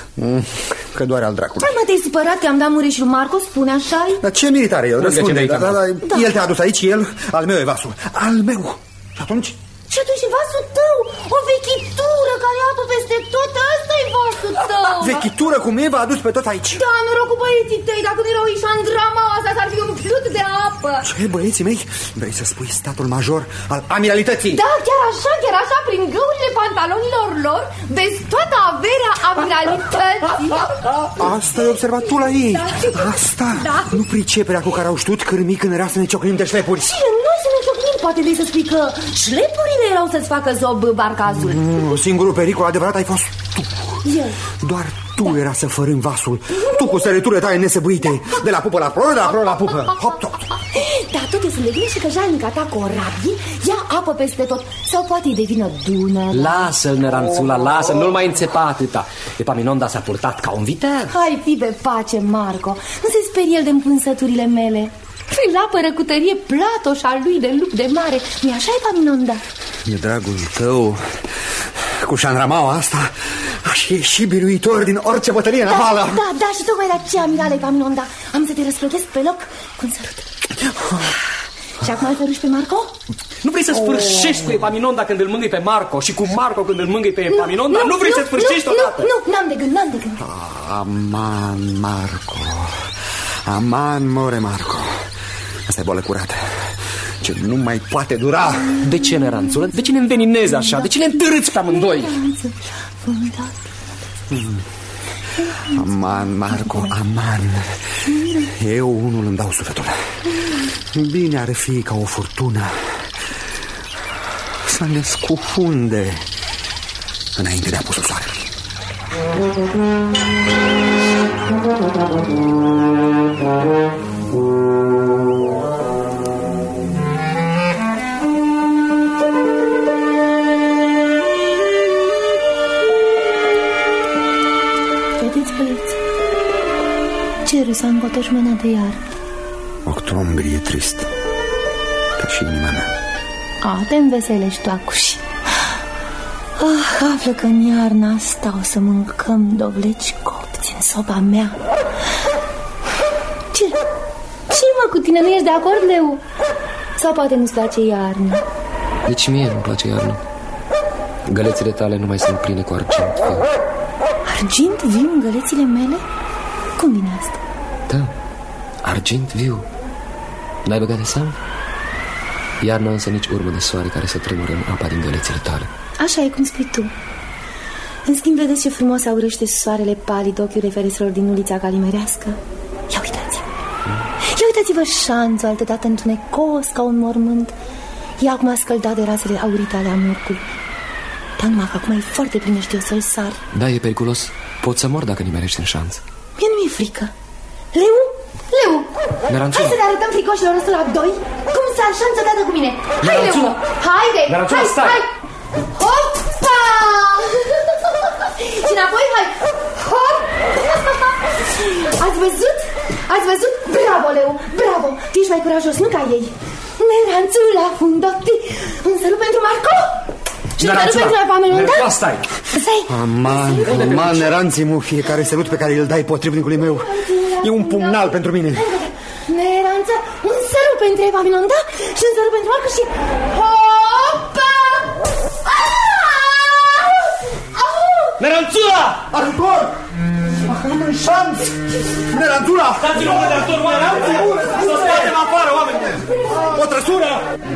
că doare al dracului. Hai, mă, te-ai supărat că am dat mureșul Marco, spune așa-i? Dar ce meritare el? Răspunde. El te-a adus aici, el, al meu e vasul. Al meu. Și atunci? Și atunci vasul tău, o vechitură care apă peste tot, ăsta-i vasul tău. Vechitură cum e, v-a adus pe toți aici. Da, noroc cu băieții tăi, dacă nu erau ieși în drama asta, s-ar fi umplut de apă. Ce, băieții mei? Vrei să spui statul major al amiralității? Da, chiar așa, prin găurile pantalonilor lor, vezi toată averea amiralității. Asta ai observat tu la ei. Da. Asta? Da. Nu priceperea cu care au știut cârmii când era să ne ciocnim de șlepuri. Cine? Noi să ne ciocnim? Poate vrei să spui că șlepurile erau să-ți facă zob barcazul. Singurul pericol adevărat ai fost tu. Eu. Doar tu era să fărâm vasul. Tu cu sărăturile tale nesăbuite. De la pupă la ploră, de la ploră la pupă. Hop, top. Dar tot eu sunt de bine și că jalnica ta corabie ia apă peste tot. Sau poate-i devină dună. Lasă-l, Neranțula, lasă, nu-l mai înțepa atâta. Epaminonda s-a purtat ca un viter. Hai, fi pe pace, Marco. Nu se sperie el de împânsăturile mele. Îl apără cu tărie Platoș al lui de lup de mare. Nu-i așa, Epaminonda? E dragul tău. Cu șandramaua asta aș ieși biruitor din orice bătălie navală. Da, și tocmai de aceea, amirale Epaminonda, am să te răsplătesc pe loc cu un sărut. Și acum îl fărâși pe Marco? Nu vrei să sfârșești cu Epaminonda când îl mângâi pe Marco și cu Marco când îl mângâi pe Epaminonda? Nu vrei să sfârșești odată? Nu, n-am de gând. Aman, Marco. Aman, more, Marco. Asta e boală curată, ce nu mai poate dura. De ce, Neranțulă? De ce ne înveninezi așa? De ce ne întârâți pe amândoi? Aman, Marco, aman. Eu unul îmi dau sufletul. Bine ar fi ca o furtună să ne scufunde înainte de apusul soarelui. Vedeți, băieți, cerul s-a încotoșmenat de iar. Octombrie e trist, ca și inima mea. Te înveselești tu acuși. Află că în iarna asta o să mâncăm dovleci copți în soba mea. Ce, mă, cu tine nu ești de acord, Leu? Sau poate nu-ți place iarna? Nici mie nu-mi place iarna. Gălețile tale nu mai sunt pline cu argint viu. Argint viu în gălețile mele? Cum vine asta? Da, argint viu. N-ai băgat de seamă? Iarna însă nici urmă de soare care să tremură în apa din gălețile tale. Așa e cum spui tu. În schimb, vedeți ce frumos aurește soarele palid ochiul ferestrelor din ulița Calimerească? Ia uitați-vă șanțul altădată întunecos ca un mormânt. E acum scăldat de razele aurite ale amurcului. Dar numai că acum e foarte plin, știu să-l sari. Da, e periculos. Poți să mor dacă nimerești în șanț. Mie nu mi-e frică. Leu, Neranțula. hai să ne arătăm fricoșilor ăsta la doi cum s-ar șanță dată cu mine. Hai, Leu, haide, hai. Hopa! Și înapoi, hai. Hop! Ați văzut? Aoleu, bravo, tu ești mai curajos, nu ca ei. Neranțula fundotti. Un sărut pentru Marco. Și un sărut pentru Epaminonda. Stai. Aman, neranții mu, fiecare sărut pe care îl dai potrivnicului meu e un pumnal pentru mine. Neranță, un sărut pentru Epaminonda și un sărut pentru Marco și... Hopa! Neranțula! Ajutor! Am în șanț! Neranțula! Stați în urmă de ajutor, oameni! Să scoatem afară, oameni! O trăsură!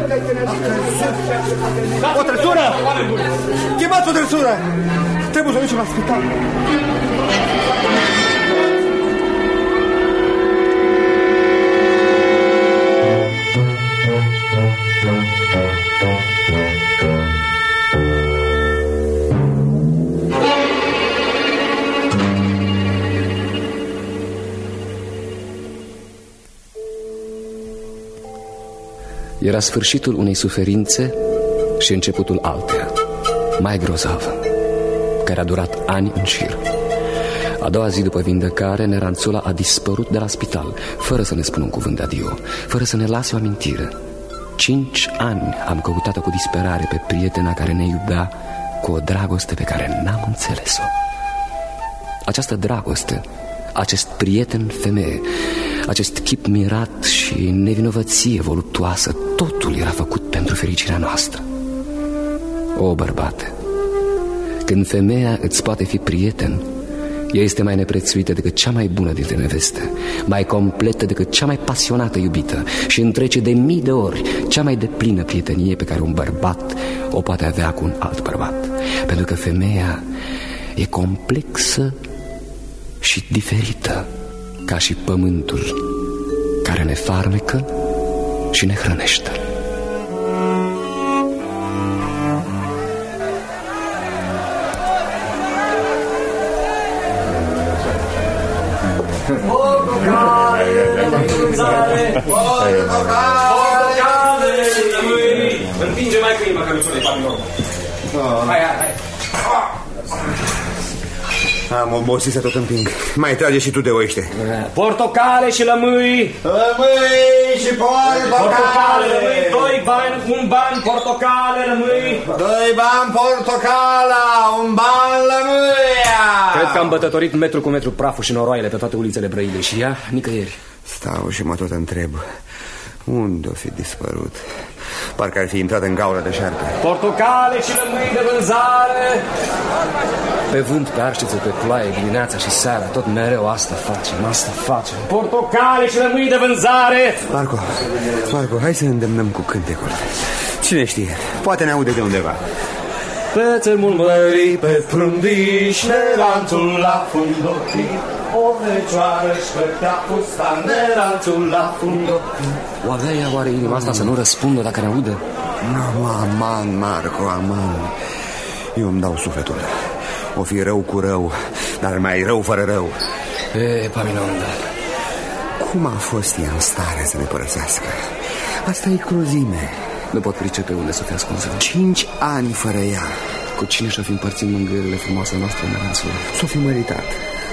O trăsură! Chemați o trăsură! Trebuie să o ducem la spital! Era sfârșitul unei suferințe și începutul alteia, mai grozavă, care a durat ani în șir. A doua zi după vindecare, Neranțula a dispărut de la spital, fără să ne spună un cuvânt de adio, fără să ne lase o amintire. 5 ani am căutat-o cu disperare pe prietena care ne iubea cu o dragoste pe care n-am înțeles-o. Această dragoste, acest prieten femeie, acest chip mirat și nevinovăție voluptuoasă, totul era făcut pentru fericirea noastră. O, bărbate, când femeia îți poate fi prieten, ea este mai neprețuită decât cea mai bună dintre neveste, mai completă decât cea mai pasionată iubită și întrece de mii de ori cea mai deplină prietenie pe care un bărbat o poate avea cu un alt bărbat. Pentru că femeia e complexă și diferită, ca și pământul care ne farmecă și ne hrănește. Împinge mai cu inima, căluțule, Epaminonda. Hai. Am obosit să tot împing. Mai trage și tu de oiște. Portocale și lămâi. Lămâi și portocale. Lămâi, 2 bani, 1 ban, portocale, lămâi. 2 bani portocala, 1 ban lămâia. Cred că am bătătorit metru cu metru praful și noroaiele pe toate ulițele Brăilei și ea nicăieri. Stau și mă tot întreb, unde o fi dispărut? Parcă ar fi intrat în gaură de șarpe. Portocale și lămâi de vânzare. Pe vânt, pe arșiță, pe ploaie, dimineața și seara, tot mereu asta facem. Portocale și lămâi de vânzare. Marco, hai să ne îndemnăm cu cântecul. Cine știe, poate ne aude de undeva. Pe țărmul mării, pe frundiș, neranțul la fundotii, o fecioară-și părtea fustan, neranțul la fundotii. O avea ea oare inima asta să nu răspundă dacă ne aude? Nu, aman, Marco, aman. Eu îmi dau sufletul. O fi rău cu rău, dar mai rău fără rău. Epaminonda, cum a fost ea în stare să ne părăsească? Asta e cruzime. Nu pot pricepe unde să fie ascunsă. 5 ani fără ea. Cu cine și-o fi împărțit mângâierile frumoase noastre, Neranțula? S-o fi meritat.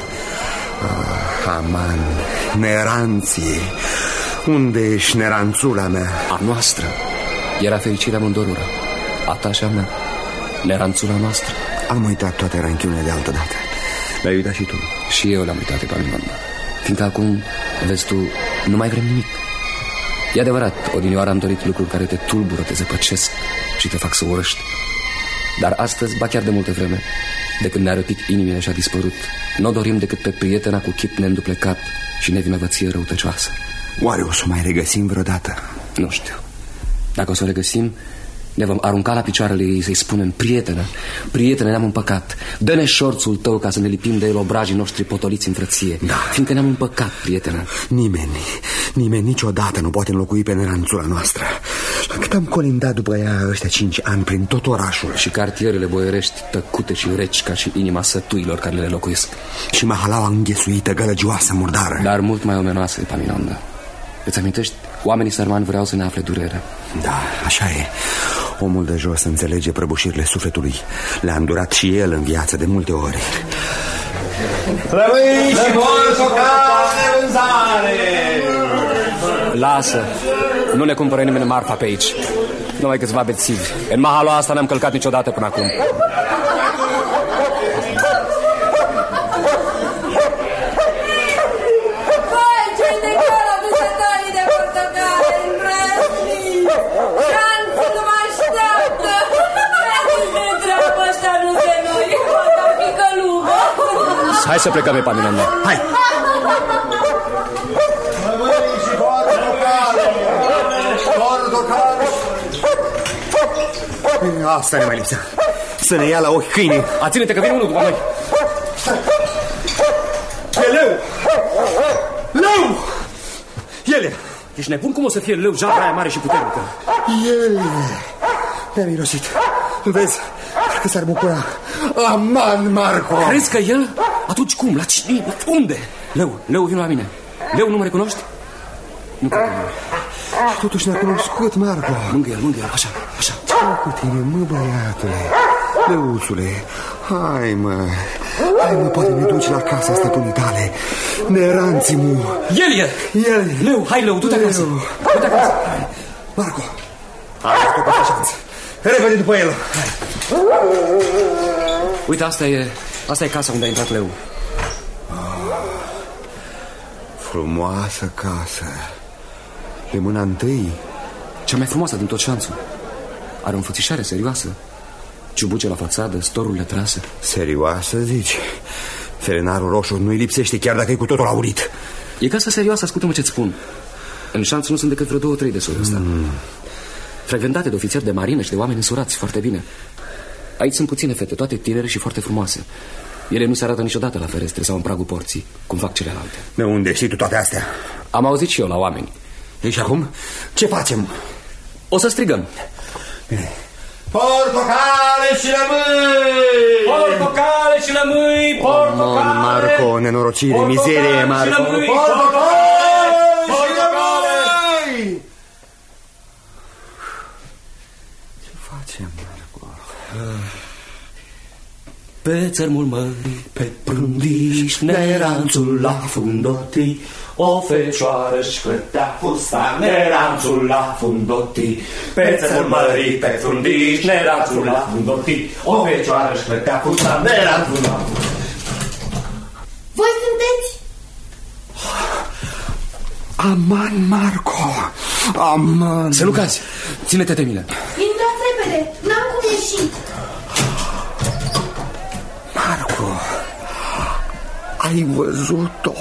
Aman, neranție. Unde ești, Neranțula mea? A noastră era fericirea amândorura. A ta și a mea, Neranțula noastră. Am uitat toate ranchiunile de altă dată. Le-ai uitat și tu. Și eu le-am uitat, Epaminonda. Fiindcă acum, vezi tu, nu mai vrem nimic. E adevărat, odinioară am dorit lucruri care te tulbură, te zăpăcesc și te fac să urăști. Dar astăzi, ba chiar de multă vreme, de când ne-a răpit inimile și a dispărut, nu dorim decât pe prietena cu chip neînduplecat și nevinovăție răutăcioasă. Oare o să mai regăsim vreodată? Nu știu. Dacă o să o regăsim, ne vom arunca la picioarele ei să-i spunem: prietenă, ne-am împăcat. Dă-ne șorțul tău ca să ne lipim de el obrajii noștri potoliți în frăție. Da. Fiindcă ne-am împăcat, prietenă. Nimeni niciodată nu poate înlocui pe Neranțula noastră. Cât am colindat după ea ăștia 5 ani prin tot orașul. Și cartierele boierești tăcute și reci ca și inima sătuilor care le locuiesc. Și mahalaua înghesuită, gălăgioasă, murdară. Dar mult mai omenoasă, Epaminonda. Îți amintești? Oamenii sărmani vreau să ne afle durerea. Da, așa e. Omul de jos înțelege prăbușirile sufletului. Le-a îndurat și el în viață de multe ori. Lămâi și portocale vânzare. Lasă, nu ne cumpără nimeni marfa pe aici. Numai câțiva bețivi. În mahalul asta n-am călcat niciodată până acum. Hai să plecăm, Epaminonda. Hai! Asta ne mai lipsea. Să ne ia la ochi câinii. Ține-te că vine unul după noi. E leu! Leu! Ele! Ești nebun? Cum o să fie leu, jabra aia mare și puternică? Ele! Ne-a mirosit. Vezi? Că s-ar bucura. Aman, Marco! Crezi că el? Atunci cum? La cine? La unde? Leu, vino la mine. Leu, nu mă recunoști? Nu cred că nu. Totuși ne-a cunoscut, Marco. Lângă el, așa. Ce cu tine, mă, băiatule? Leuțule, hai, mă, poate ne duci la casa stăpânii tale. Neranții-mu. El! Leu, hai, Leu, du-te acasă. Marco, ai o șansă. Repede după el. Uite, asta e casa unde a intrat Leu. Frumoasă casă. Pe mâna întâi. Cea mai frumoasă din tot șanțul. Are o înfățișare serioasă. Ciubuce la fațadă, storurile trase. Serioasă, zici? Ferenarul roșu nu-i lipsește, chiar dacă e cu totul aurit. E casă serioasă, ascultă-mă ce-ți spun. În șanț nu sunt decât vreo 2-3 de soiul ăsta. Frecventate de ofițeri de marină și de oameni însurați, foarte bine. Aici sunt puține fete, toate tinere și foarte frumoase. Ele nu se arată niciodată la ferestre sau în pragul porții, cum fac celelalte. De unde știi tu toate astea? Am auzit și eu la oameni. Ei, și acum? Ce facem? O să strigăm. Bine. Portocale și lămâi! Portocale și lămâi! Portocale! Marco, nenorocire, mizerie, Marco! Portocale și lămâi! Ce facem, Marco? Pe țărmul mării, pe prundiș, neranțul la fundotii, o fecioară-și clătea fusta, neranțul la fundotii. Pe țărmul mării, pe prundiș, neranțul la fundotii, o fecioară-și clătea fusta, neranțul la fundotii. Voi sunteți? Aman, Marco! Aman! Să Lucați, ține-te de mine. Intrați repede, n-am cum ieși. Marco, ai văzut-o?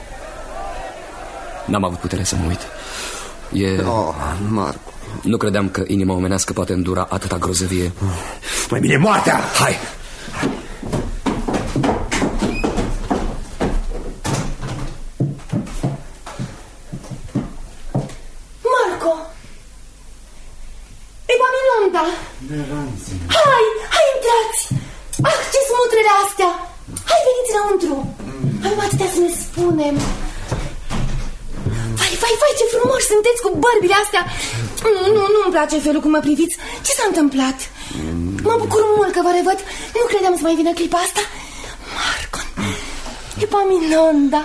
N-am avut putere să mă uit. Marco. Nu credeam că inima omenească poate îndura atâta grozăvie. Mai bine moartea! Hai! Marco! Epaminonda! Hai, intrați! Ah, ce smutrele astea! Hai, veniți înăuntru! Avem atâtea să ne spunem. Vai, ce frumoși sunteți cu bărbile astea. Nu-mi place felul cum mă priviți. Ce s-a întâmplat? Mă bucur mult că vă revăd. Nu credeam să mai vină clipa asta. Marco, Epaminonda.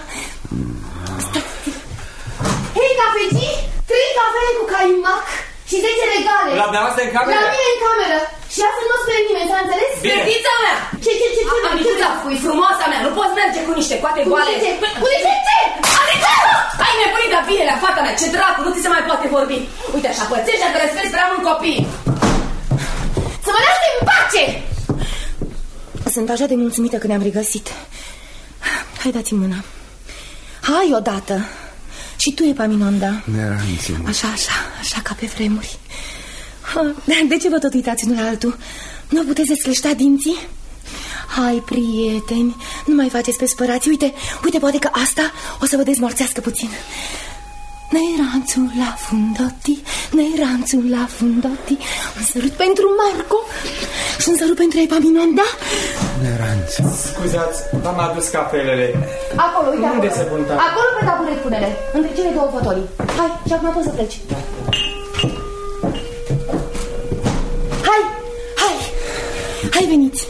Hei, cafegii, 3 cafele cu caimac și 10 regale. La dumneavoastră în cameră? La mine în cameră. Și asta nu spre nimeni, s-a înțeles? Fetița mea! Ce? Amicuța, fui frumoasa mea, nu poți merge cu niște coate goale. Ce? Adică! Ai nebunit de bine la fata mea, ce dracu, nu ți se mai poate vorbi. Uite așa, pățești dacă respecti prea mult copii. Să mă lase în pace! Sunt așa de mulțumită că ne-am regăsit. Hai, dați-mi mâna. Hai odată. Și tu, Epaminonda. Așa ca pe vremuri. De ce vă tot uitați unul la altul? Nu puteți descleșta dinții? Hai, prieteni, nu mai faceți pe spărați. Uite, poate că asta o să vă dezmorțească puțin. Neranțul la fundotii, neranțul la fundotii. Un sărut pentru Marco și un sărut pentru Epaminonda. Neranțul. Scuzați, v-am adus cafelele. Acolo, uite, unde se pun? Acolo pe taburet pune-le, între cele 2 fotolii. Hai, și acum poți să pleci. Hai, veniți,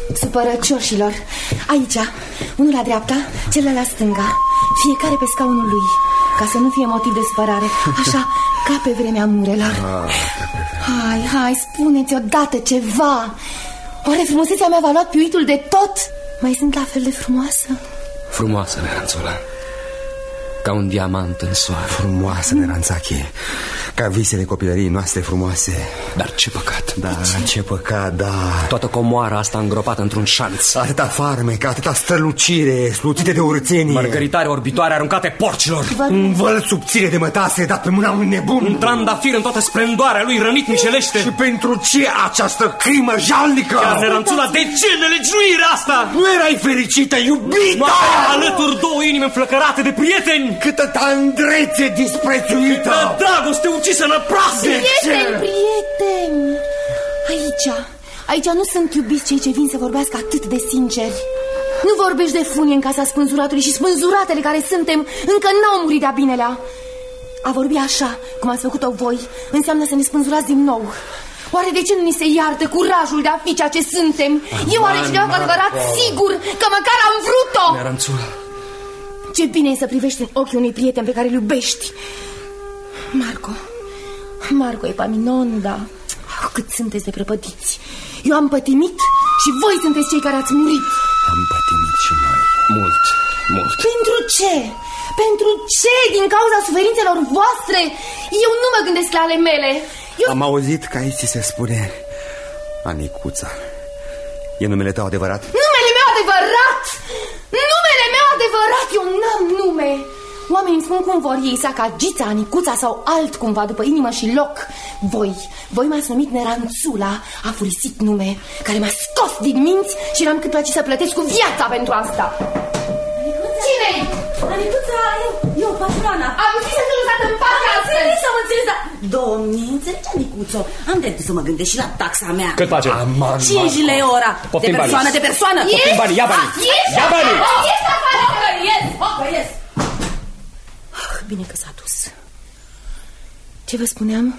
supărăcioșilor. Aici, unul la dreapta, celălalt la stânga. Fiecare pe scaunul lui. ca să nu fie motiv de spărare. Așa, ca pe vremea murelor. Hai, spuneți odată ceva. Oare frumusețea mea v-a luat piuitul de tot? Mai sunt la fel de frumoasă? Frumoasă, Neranțula, ca un diamant în soare. Frumoasă, Neranțache, ca visele copilăriei noastre frumoase. Dar ce păcat. Da, ce păcat, da. Toată comoara asta îngropată într-un șanț. Atâta farmec, atâta strălucire, sluțite de urățenie. Mărgăritare orbitoare aruncate porcilor. Un văl subțire de mătase dat pe mâna unui nebun. Un trandafir în toată splendoarea lui rănit mișelește. Și pentru ce această crimă jalnică? Chiar, Neranțula, de ce nelegiuirea asta? Nu erai fericită, iubita? Nu aveai alături două inimi înflăcărate de prieteni? Câtă tandrețe disprețuită! Câtă dragoste ucisă în prase! Prieteni! Aici nu sunt iubiți cei ce vin să vorbească atât de sinceri. Nu vorbești de funie în casa spânzuratului și spânzuratele care suntem încă n-au murit de-a binelea. A vorbi așa, cum ați făcut-o voi, înseamnă să ne spânzurați din nou. Oare de ce nu ni se iartă curajul de a fi ceea ce suntem? Eu oare cineva cu adevărat sigur că măcar am vrut-o? Neranțula, ce bine e să privești în ochii unui prieten pe care îl iubești. Marco Epaminonda, cât sunteți de prăpădiți. Eu am pătimit și voi sunteți cei care ați murit. Am pătimit și noi. Mult. Pentru ce? Pentru ce? Din cauza suferințelor voastre? Eu nu mă gândesc la ale mele. Am auzit că aici ți se spune Anicuța. E numele tău adevărat? Numele meu adevărat? Numele meu adevărat? Eu n-am nume. Oamenii îmi spun cum vor ei, Sacagița, Anicuța sau altcumva după inimă și loc. Voi m-ați numit Neranțula, afurisit nume care m-a scos din minți și n-am cât plăcit să plătesc cu viața pentru asta. Cine-i? Anicuța, eu, patroana. Am zis să nu lăsat în pace astăzi. Să mă înțeles, dar... Domnii, înțelege, Anicuțo, am dreptul să mă gândesc și la taxa mea. Cât face? 5 lei ora. Poftim de persoană, de persoană. Poftim banii, ia banii. Ia banii. Ești afară, ies. Bine că s-a dus. Ce vă spuneam?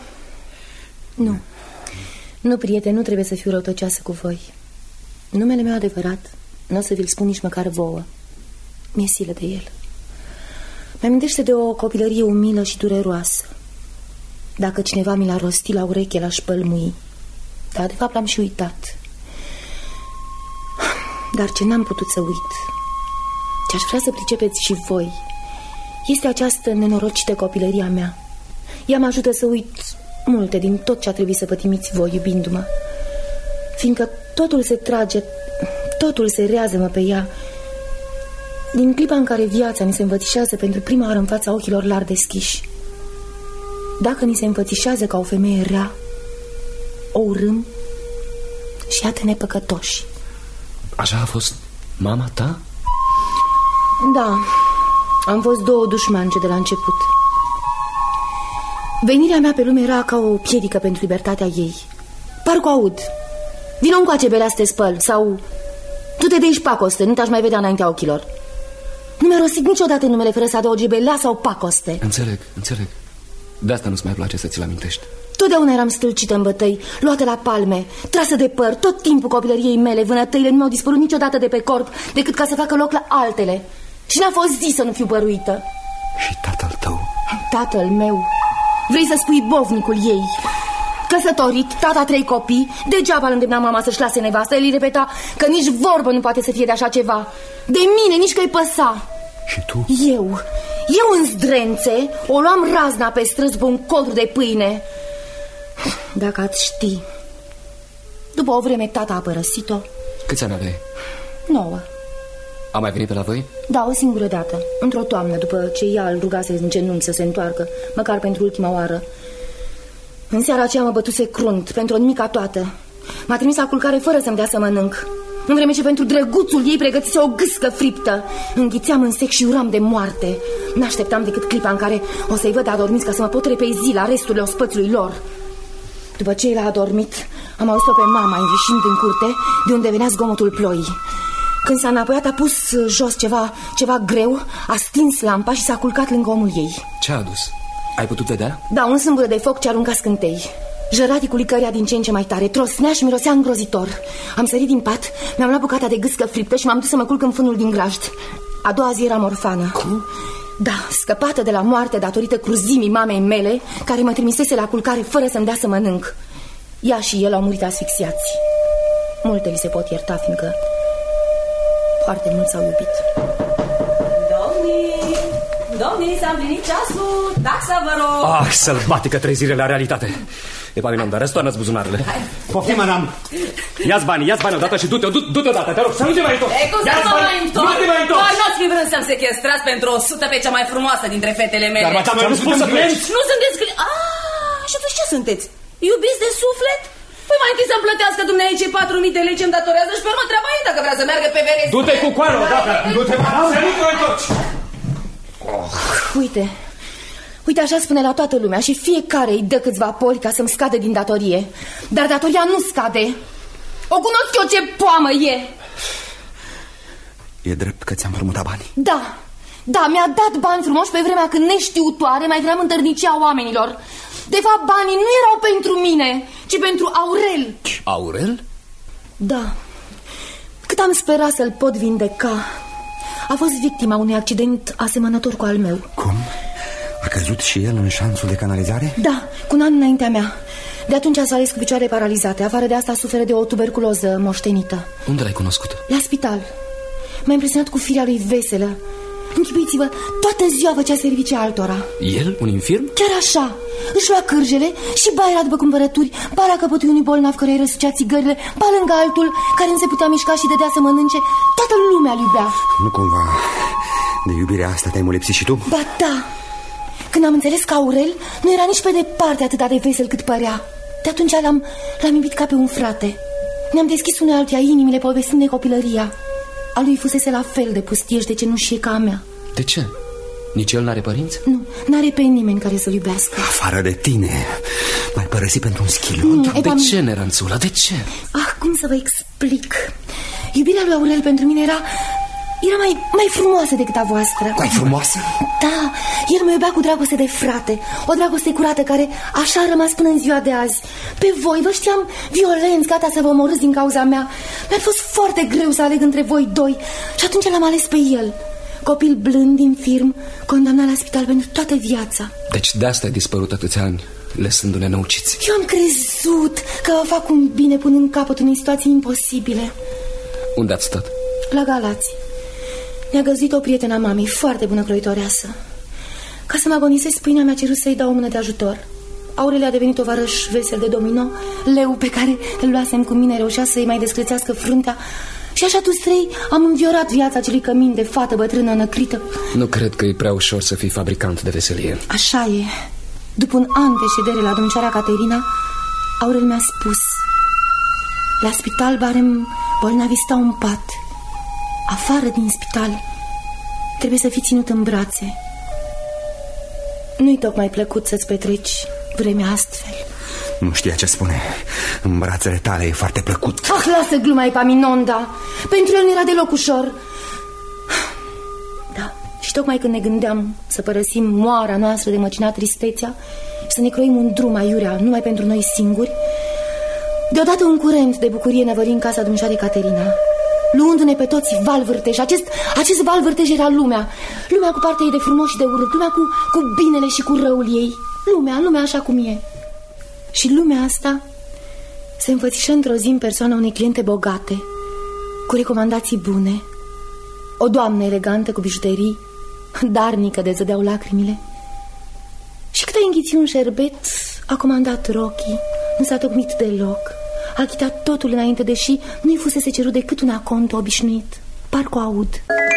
Nu, prieten, nu trebuie să fiu răutăcioasă cu voi. Numele meu adevărat nu o să vi-l spun nici măcar vouă. Mi-e silă de el. Mi-amintește de o copilărie umilă și dureroasă. Dacă cineva mi l-a rostit la ureche, l-aș pălmui. Dar de fapt l-am și uitat. Dar ce n-am putut să uit, ce-aș vrea să pricepeți și voi, este această nenorocită copilăria mea. Ea mă ajută să uit multe din tot ce a trebuit să pătimiți voi iubindu-mă. Fiindcă totul se trage, totul se rează-mă pe ea. Din clipa în care viața ni se învățișează pentru prima oară în fața ochilor larg deschiși. Dacă ni se învățișează ca o femeie rea, o urâm și iată-ne păcătoși. Așa a fost mama ta? Da, am fost două dușmance de la început. Venirea mea pe lume era ca o piedică pentru libertatea ei. Parcă o aud. Vino încoace, belea, să te spăl. Sau du-te de aici, pacoste, nu te-aș mai vedea înaintea ochilor. Nu mi-a rostit niciodată numele fără să adauge belea sau pacoste. Înțeleg. De asta nu-ți mai place să ți-l amintești. Totdeauna eram stâlcită în bătăi, luată la palme, trasă de păr. Tot timpul copilăriei mele, vânătăile nu mi-au dispărut niciodată de pe corp, decât ca să facă loc la altele. Și n-a fost zi să nu fiu băruită. Și tatăl tău? Tatăl meu? Vrei să spui bovnicul ei? Căsătorit, tata 3 copii. Degeaba îl îndemna mama să-și lase nevastă. El îi repeta că nici vorbă nu poate să fie de așa ceva. De mine nici că-i păsa. Și tu? Eu în zdrențe o luam razna pe străzi după un codru de pâine. Dacă ați ști. După o vreme tata a părăsit-o. Câți ani aveai? 9. A mai venit pe la voi? Da, o singură dată. Într-o toamnă, după ce ea îl rugase în genunchi să se întoarcă, măcar pentru ultima oară. În seara aceea mă bătuse crunt, pentru o nimica toată. M-a trimis la culcare fără să-mi dea să mănânc, în vreme ce pentru drăguțul ei pregătise o gâscă friptă. Înghițeam în sec și uram de moarte. N-așteptam decât clipa în care o să-i văd adormiți ca să mă pot repezi la resturile ospățului lor. După ce el a adormit, am auzit-o pe mama învișind în curte, de unde venea zgomotul ploii. Când s-a înapoiat, a pus jos ceva greu, a stins lampa și s-a culcat lângă omul ei. Ce a adus? Ai putut vedea? Da, un sâmbure de foc ce arunca scântei. Jăraticul licărea din ce în ce mai tare, trosnea și mirosea îngrozitor. Am sărit din pat, mi-am luat bucata de gâscă friptă și m-am dus să mă culc în fânul din grajd. A doua zi eram orfană. Cum? Da, scăpată de la moarte datorită cruzimii mamei mele, care mă trimisese la culcare fără să-mi dea să mănânc. Ea și el au murit asfixiați. Multe li se pot ierta, fiindcă foarte mulți s-au iubit. Domnii, s-a împlinit ceasul, taxa, vă rog. Ah, sălbatică trezire la realitate. Epaminonda, răstoarnă-ți buzunarele. Poftim, madame. Ia-ți banii odată și du-te odată, te rog, să nu te mai întorci. Ei, cum să nu mă mai întorc? Doar n-ați fi vrând să-mi sechestrați pentru 100 pe cea mai frumoasă dintre fetele mele. Dar m-ați mai spus să pleci? Nu sunteți și atunci ce sunteți? Iubiți de suflet? Păi mai întâi să-mi plătească dumneavoastră cei 4.000 de lei ce-mi datorează și pe urmă treaba ei dacă vrea să meargă pe verezi. Du-te cu coară odată, du-te, să nu te mai întorci. Uite, așa spune la toată lumea și fiecare îi dă câțiva poli ca să-mi scadă din datorie. Dar datoria nu scade. O cunosc eu ce poamă e. E drept că ți-am împrumutat banii? Da, mi-a dat bani frumoși pe vremea când neștiutoare mai cream întărnicia oamenilor. De fapt, banii nu erau pentru mine, ci pentru Aurel. Aurel? Da. Cât am sperat să-l pot vindeca, a fost victima unui accident asemănător cu al meu. Cum? A căzut și el în șanțul de canalizare? Da, cu un an înaintea mea. De atunci s-a ales cu picioare paralizate. Afară de asta suferă de o tuberculoză moștenită. Unde l-ai cunoscut? La spital. M-a impresionat cu firea lui veselă. Închipuiți-vă, toată ziua făcea servicii altora. El? Un infirm? Chiar așa. Își lua cârjele și ba era după cumpărături, ba la căpătul unui bolnav care îi răsucea țigările, ba lângă altul care nu se putea mișca și dădea să mănânce. Toată lumea îl iubea. Nu cumva de iubirea asta te-ai molipsit și tu? Ba da. Când am înțeles că Aurel nu era nici pe departe atât de vesel cât părea, de atunci l-am iubit ca pe un frate. Ne-am deschis unei altuia inimile povestind de copilăria. A lui fusese la fel de pustieș de cenușie ca a mea. De ce? Nici el n-are părinți? Nu, n-are pe nimeni care să-l iubească. Afară de tine. M-ai părăsit pentru un schilot? De ce, Neranțula, de ce? Cum să vă explic? Iubirea lui Aurel pentru mine era mai frumoasă decât a voastră. Mai frumoasă? Da, el mă iubea cu dragoste de frate. O dragoste curată care așa a rămas până în ziua de azi. Pe voi vă știam violenți, gata să vă omorâți din cauza mea. Mi-a fost foarte greu să aleg între voi doi și atunci l-am ales pe el. Copil blând, infirm, condamnat la spital pentru toată viața. Deci de asta ai dispărut atâția ani, lăsându-ne năuciți. Eu am crezut că vă fac un bine punând capăt unei situații imposibile. Unde ați stat? La Galați. Ne-a găzduit o prietenă a mamei, foarte bună croitoreasă. Ca să mă agonisesc pâinea, mi-a cerut să-i dau o mână de ajutor. Aurelia a devenit tovarăș vesel de domino. Leu pe care îl luasem cu mine reușea să-i mai descrețească fruntea. Și așa toți trei am înviorat viața acelui cămin de fată bătrână năcrită. Nu cred că e prea ușor să fii fabricant de veselie. Așa e. După un an de ședere la domnișoara Caterina, Aurel mi-a spus: la spital barem bolnavii stau în pat. Afară din spital trebuie să fii ținut în brațe. Nu-i tocmai plăcut să-ți petreci vremea astfel. Nu știa ce spune. În brațele tale e foarte plăcut. Lasă gluma, Epaminonda. Pentru el nu era deloc ușor. Da, și tocmai când ne gândeam să părăsim moara noastră de măcinat tristețea și să ne croim un drum aiurea numai pentru noi singuri, deodată un curent de bucurie năvări în casa domnișoarei Caterina, luându-ne pe toți val vârtej. Acest val vârtej era lumea. Lumea cu partea ei de frumos și de urât. Lumea cu binele și cu răul ei. Lumea așa cum e. Și lumea asta se înfățișă într-o zi în persoana unei cliente bogate, cu recomandații bune. O doamnă elegantă cu bijuterii, darnică de zădeau lacrimile. Și cât a înghițit un șerbet, a comandat rochii. Nu s-a tocmit deloc. A achitat totul înainte, deși nu-i fusese cerut decât un acont obișnuit. Parcă o aud.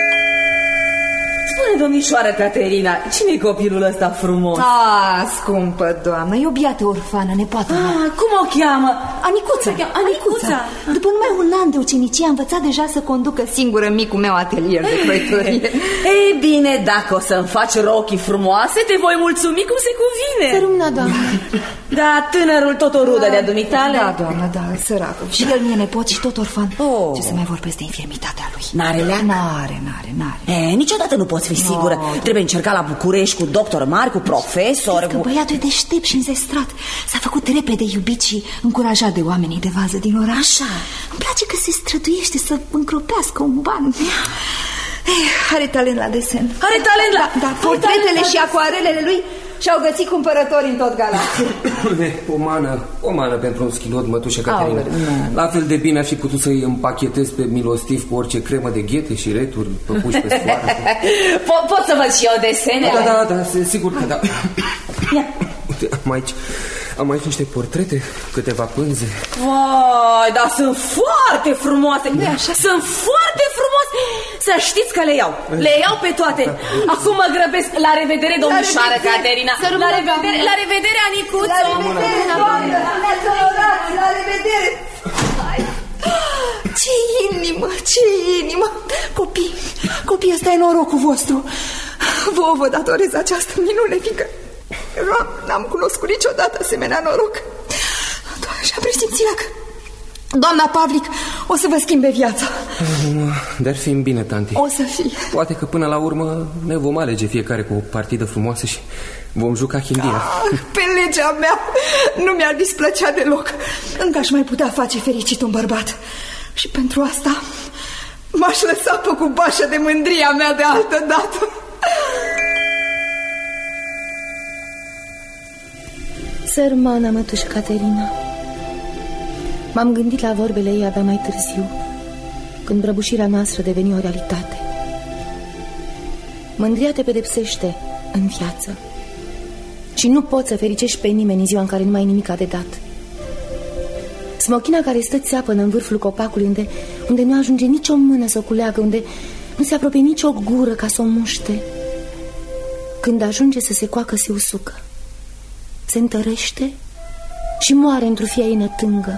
Spune, domnișoară Caterina, cine-i copilul ăsta frumos? Scumpă doamnă, e o biată orfană, nepoată mea. Cum o cheamă? Anicuța. După numai un an de ucenicie a învățat deja să conducă singură micul meu atelier de croitorie. Ei bine, dacă o să-mi faci rochii frumoase, te voi mulțumi cum se cuvine. Sărumna, doamnă. Da, tânărul tot o rudă de-a dumitale. Da, doamnă, da, săracul. Și el mie nepot și tot orfan. Ce să mai vorbesc de infirmitatea lui? N-are leac? N-are. Niciodată nu poți fi sigură. Trebuie încercat la București cu doctor mari, cu profesor. Că băiatul e deștept și înzestrat. S-a făcut repede iubit și încurajat de oamenii de vază din oraș. Așa. Îmi place că se străduiește să încropească un ban. Are talent la desen. Are talent la... Da, portretele și acoarelele lui și-au găsit cumpărători în tot Galația. O mană pentru un schilot, mătușă Caterina. La fel de bine ar fi putut să-i împachetez pe milostiv cu orice cremă de ghete și returi, păpuși pe sfoară. Pot să văd și eu desene? Da, sigur că da. Uite, am aici niște portrete, câteva pânze. Vai, dar sunt foarte frumoase. Sunt foarte frumoase. Să știți că le iau pe toate. Acum mă grăbesc. La revedere, domnișoară Caterina. La revedere, Anicuță. La revedere, doamnă. La revedere. Ce inimă. Copii, ăsta e norocul vostru. Vouă vă datorez această minune, fiindcă n-am cunoscut niciodată asemenea noroc. Și am presimțirea că doamna Pavlic o să vă schimbe viața. Dar fim bine, tanti. O să fii. Poate că până la urmă ne vom alege fiecare cu o partidă frumoasă și vom juca chindia. Pe legea mea nu mi-ar displăcea deloc. Încă aș mai putea face fericit un bărbat. Și pentru asta m-aș lăsa pe cubașă de mândria mea de altă dată. Sărmana mătușă Caterina. M-am gândit la vorbele ei abia mai târziu, când prăbușirea noastră deveni o realitate. Mândria te pedepsește în viață și nu poți să fericești pe nimeni în ziua în care nu mai ai nimic de dat. Smochina care stă țeapănă în vârful copacului, unde nu ajunge nicio mână să o culeagă, unde nu se apropie nicio gură ca să o muște, când ajunge să se coacă, se usucă, se întărește și moare într-o fie ei nătângă.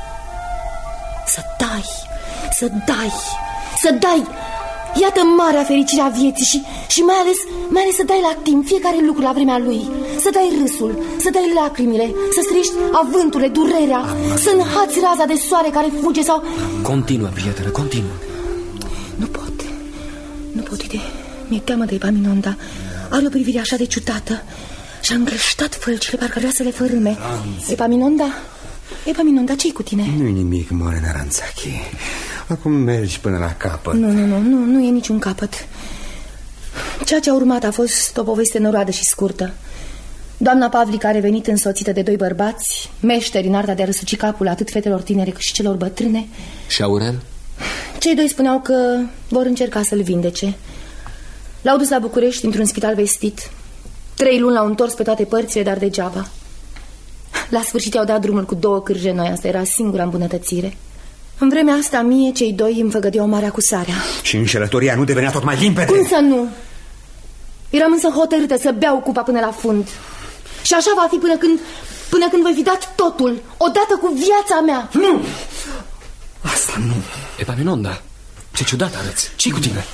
Să dai! Iată marea fericire a vieții și mai ales să dai la timp fiecare lucru la vremea lui. Să dai râsul, să dai lacrimile, să străiești avânturile, durerea, să înhați raza de soare care fuge sau... Continuă, prietenă, continuă. Nu pot, uite, mi-e teamă de Epaminonda. Are o privire așa de ciudată și-a îngrăștat fălcile, parcă vrea să le fărâme. Epaminonda, ce-i cu tine? Nu-i nimic, Morena Ranțachi. Acum mergi până la capăt. Nu e niciun capăt. Ceea ce a urmat a fost o poveste noroadă și scurtă. Doamna Pavlica a revenit însoțită de 2 bărbați, meșteri în arta de a răsuci capul atât fetelor tinere cât și celor bătrâne. Și Aurel? Cei 2 spuneau că vor încerca să-l vindece. L-au dus la București într-un spital vestit. 3 luni l-au întors pe toate părțile, dar degeaba. La sfârșit i-au dat drumul cu 2 cârje noi. Asta era singura îmbunătățire. În vremea asta mie cei 2 îmi făgădeau mare acusarea. Și înșelătoria nu devenea tot mai limpede? Cum să nu? Eram însă hotărâtă să beau cupa până la fund. Și așa va fi până când voi fi dat totul, odată cu viața mea. Nu! Asta nu. Epaminonda, ce ciudat arăți. Ce-i cu tine?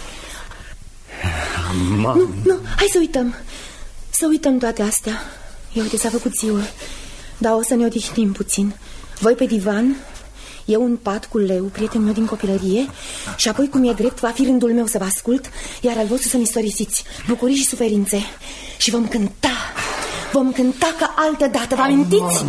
Nu, hai să uităm. Să uităm toate astea. Ia uite, s-a făcut ziua. Dar o să ne odihnim puțin. Voi pe divan, eu în pat cu Leu, prietenul meu din copilărie. Și apoi, cum e drept, va fi rândul meu să vă ascult, iar al vostru să-mi istorisiți bucurii și suferințe. Și vom cânta ca altă dată. Vă amintiți?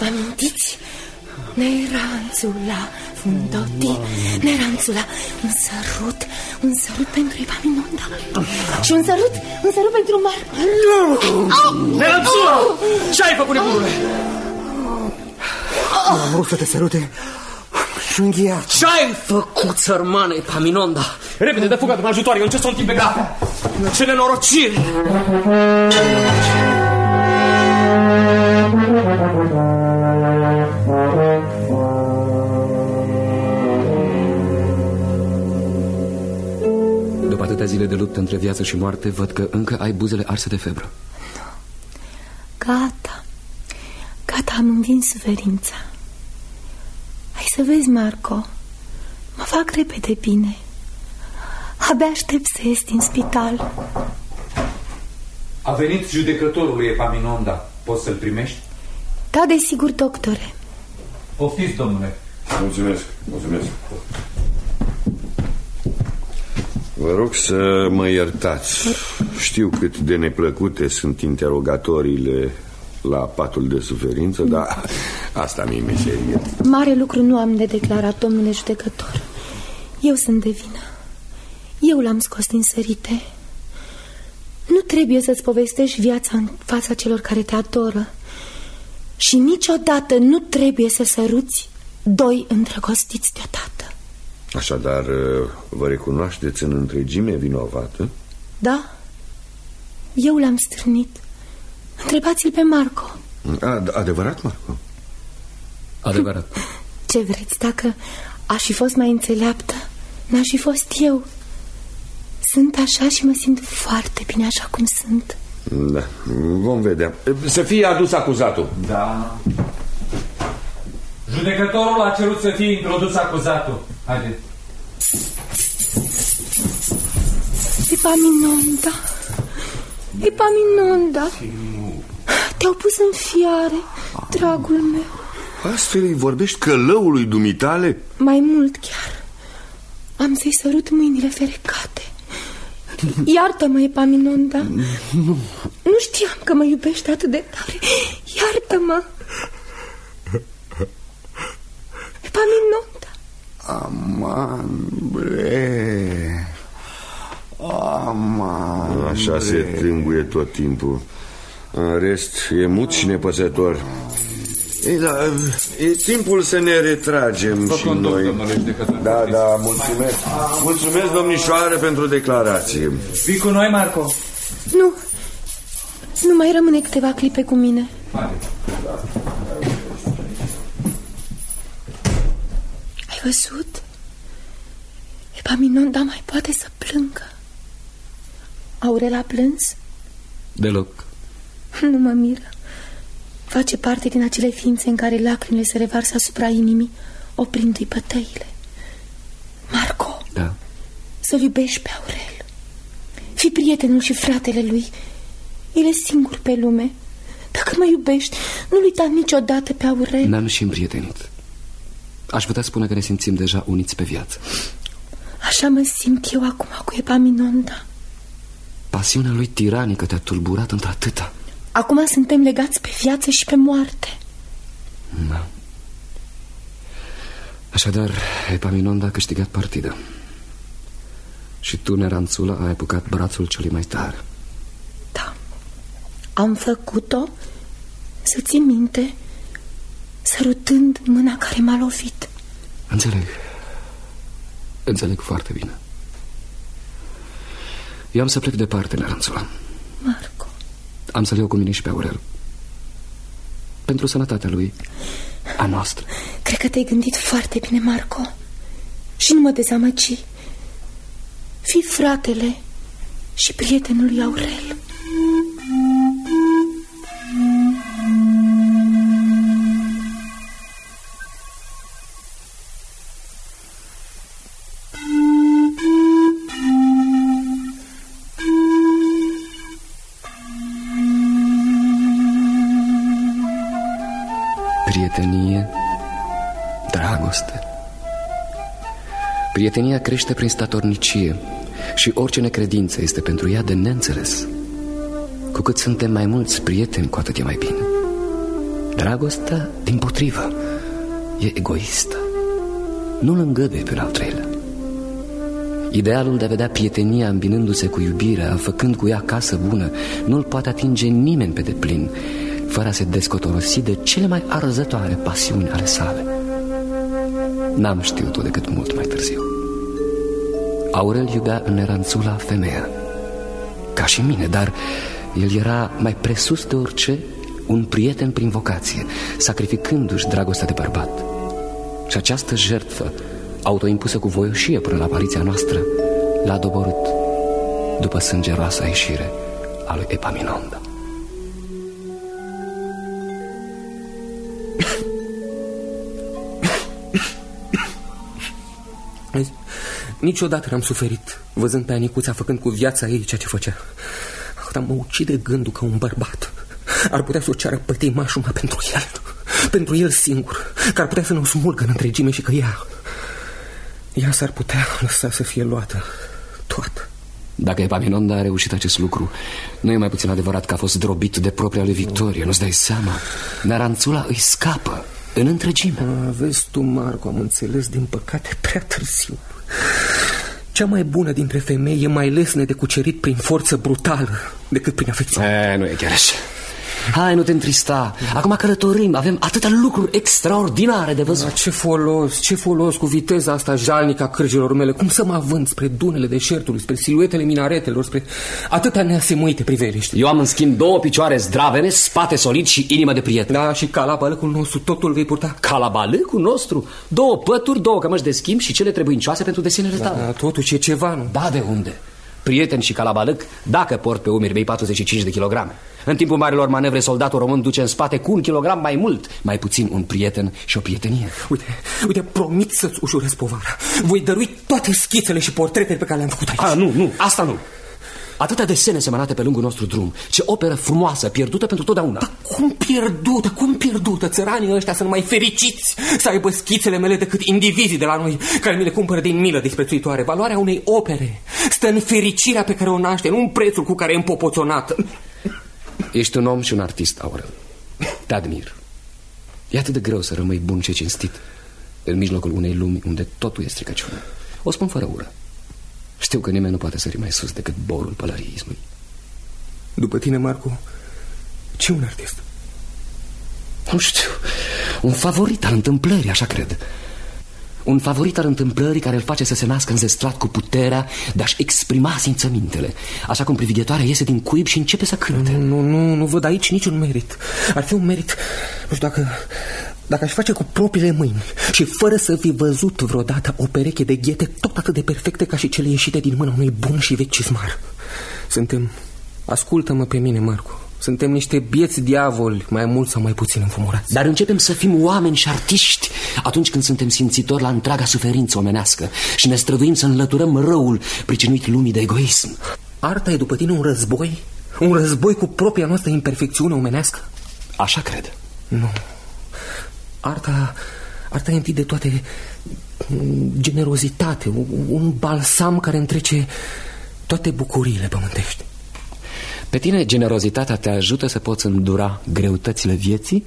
Neranțula fundoti, neranțula. Un sărut pentru Epaminonda. Și un sărut pentru Marco. Neranțula! Ce-ai făcut, nebunule? Am vrut să te sărute și înghiat. Ce-ai făcut, sărmană Epaminonda? Repede, dă fuga de ajutoare, eu încerc să o întind pe gata. Ce nenorocire! După atâtea zile de luptă între viață și moarte, văd că încă ai buzele arse de febră. Gata, am învins suferința. Hai să vezi, Marco, mă fac repede bine. Abia aștept să ies din spital. A venit judecătorul lui Epaminonda. Poți să-l primești? Da, desigur, doctore. Poftiți, domnule. Mulțumesc. Vă rog să mă iertați. Știu cât de neplăcute sunt interogatoriile la patul de suferință, dar asta mi-e meserie. Mare lucru nu am de declarat, domnule judecător. Eu sunt de vină. Eu l-am scos din sărite. Nu trebuie să-ți povestești viața în fața celor care te adoră. Și niciodată nu trebuie să săruți doi îndrăgostiți deodată. Așadar, vă recunoașteți în întregime vinovată? Da, eu l-am strânit. Întrebați-l pe Marco. Adevărat, Marco? Adevărat. Ce vreți, dacă aș fi fost mai înțeleaptă, n-aș fi fost eu. Sunt așa și mă simt foarte bine așa cum sunt. Da, vom vedea. Să fie adus acuzatul. Da. Judecătorul a cerut să fie introdus acuzatul. Haideți. Epaminonda, Epaminonda, te-au pus în fiare, dragul meu. Astfel îi vorbești călăului dumitale? Mai mult chiar. Am să-i sărut mâinile ferecate. Iartă-mă, Epaminonda. Nu știam că mă iubești atât de tare. Iartă-mă. Epaminonda. Amandre. Așa se tânguie tot timpul. În rest, e mut și nepăsător. E timpul să ne retragem și noi. Da, mulțumesc. Mulțumesc, domnișoară, pentru declarație. Vii cu noi, Marco? Nu mai rămâne câteva clipe cu mine. Ai văzut? Epaminonda mai poate să plângă. Aurel a plâns? Deloc. Nu mă miră. Face parte din acele ființe în care lacrimile se revarsă asupra inimii, oprindu-i bătăile. Marco, da. Să-l iubești pe Aurel. Fii prietenul și fratele lui. El e singur pe lume. Dacă mă iubești, nu-l uita niciodată pe Aurel. Ne-am și împrietenit. Aș putea spune că ne simțim deja uniți pe viață. Așa mă simt eu acum cu Epaminonda. Pasiunea lui tiranică te-a tulburat într-atâta. Acum suntem legați pe viață și pe moarte. Da. Așadar, Epaminonda a câștigat partida. Și tu, Neranțula, ai apucat brațul celui mai tare. Da. Am făcut-o, să ții minte, sărutând mâna care m-a lovit. Înțeleg foarte bine. Eu am să plec departe, Neranțula. Marco. Am să-l iau cu mine și pe Aurel. Pentru sănătatea lui, a noastră. Cred că te-ai gândit foarte bine, Marco. Și nu mă dezamăgi. Fii fratele și prietenul lui Aurel. Prietenie, dragoste. Prietenia crește prin statornicie și orice necredință este pentru ea de neînțeles. Cu cât suntem mai mulți prieteni, cu atât e mai bine. Dragostea, dimpotrivă, e egoistă. Nu-l îngăduie pe al treilea. Idealul de a vedea prietenia îmbinându-se cu iubirea, făcând cu ea casă bună, nu-l poate atinge nimeni pe deplin, fără a se descotorosi de cele mai arzătoare pasiuni ale sale. N-am știut-o decât mult mai târziu. Aurel iubea în Neranțula femeia, ca și mine, dar el era mai presus de orice un prieten prin vocație, sacrificându-și dragostea de bărbat. Și această jertfă, autoimpusă cu voioșie până la apariția noastră, l-a doborât după sângeroasa ieșire a lui Epaminonda. Niciodată n-am suferit văzând pe Anicuța făcând cu viața ei ceea ce făcea. Dar mă ucide gândul că un bărbat ar putea să o ceară pătimașul pentru el, pentru el singur, că ar putea să ne o smulgă în întregime și că ea s-ar putea lăsa să fie luată toată. Dacă Epaminonda a reușit acest lucru, nu e mai puțin adevărat că a fost zdrobit de propria lui victorie. Nu-ți dai seama? Neranțula îi scapă în întregime. Vezi tu, Marco, am înțeles din păcate prea târziu. Cea mai bună dintre femei e mai lesne de cucerit prin forță brutală decât prin afecțiune. Nu e chiar așa. Hai, nu te întrista. Acum călătorim, avem atâtea lucruri extraordinare de văzut. Ce folos cu viteza asta jalnică a cârjelor mele. Cum să mă avânt spre dunele deșertului, spre siluetele minaretelor, spre atâtea neasemuite priveliști. Eu am în schimb 2 picioare zdravene, spate solid și inimă de prieten. Da, și calabalăcul nostru totul vei purta. Calabalăcul nostru? 2 pături, 2 cămăși de schimb și cele trebuincioase pentru desenele tale. Da, totuși e ceva, nu? Da, de unde? Prieten și calabalăc, dacă port pe umeri vei 45 de kilograme. În timpul marilor manevre, soldatul român duce în spate cu 1 kilogram mai mult, mai puțin un prieten și o prietenie. Uite, promit să-ți ușurez povara. Voi dărui toate schițele și portretele pe care le-am făcut aici. Nu, asta nu. Atâtea desene semănate pe lungul nostru drum. Ce operă frumoasă, pierdută pentru totdeauna. Dar cum pierdută? Țăranii ăștia sunt mai fericiți să aibă schițele mele decât indivizii de la noi, care mi le cumpără din milă disprețuitoare. Valoarea unei opere stă în fericirea pe care o naște, nu în prețul cu care e împopoțonată. Ești un om și un artist, Aurel. Te admir. E atât de greu să rămâi bun și cinstit în mijlocul unei lumi unde totul e stricăciune. O spun fără ură. Știu că nimeni nu poate sări mai sus decât borul pălăriismului. După tine, Marco, ce un artist? Nu știu, un favorit al întâmplării, așa cred. Un favorit al întâmplării care îl face să se nască înzestrat cu puterea de a-și exprima simțămintele, așa cum privighetoarea iese din cuib și începe să cânte. Nu văd aici niciun merit. Ar fi un merit, nu știu, dacă aș face cu propriile mâini și fără să fi văzut vreodată o pereche de ghete tot atât de perfecte ca și cele ieșite din mâna unui bun și vechi cizmar. Ascultă-mă pe mine, Marco. Suntem niște bieți diavoli, mai mult sau mai puțin înfumurați. Dar începem să fim oameni și artiști atunci când suntem simțitori la întreaga suferință omenească și ne străduim să înlăturăm răul pricinuit lumii de egoism. Arta e după tine un război? Un război cu propria noastră imperfecțiune omenească? Așa cred. Nu. Arta e întâi de toate generozitate, un balsam care întrece toate bucuriile pământești. Pe tine generozitatea te ajută să poți îndura greutățile vieții?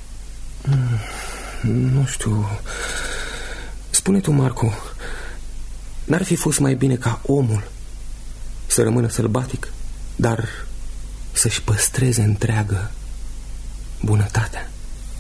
Nu știu. Spune tu, Marco, n-ar fi fost mai bine ca omul să rămână sălbatic, dar să-și păstreze întreagă bunătatea?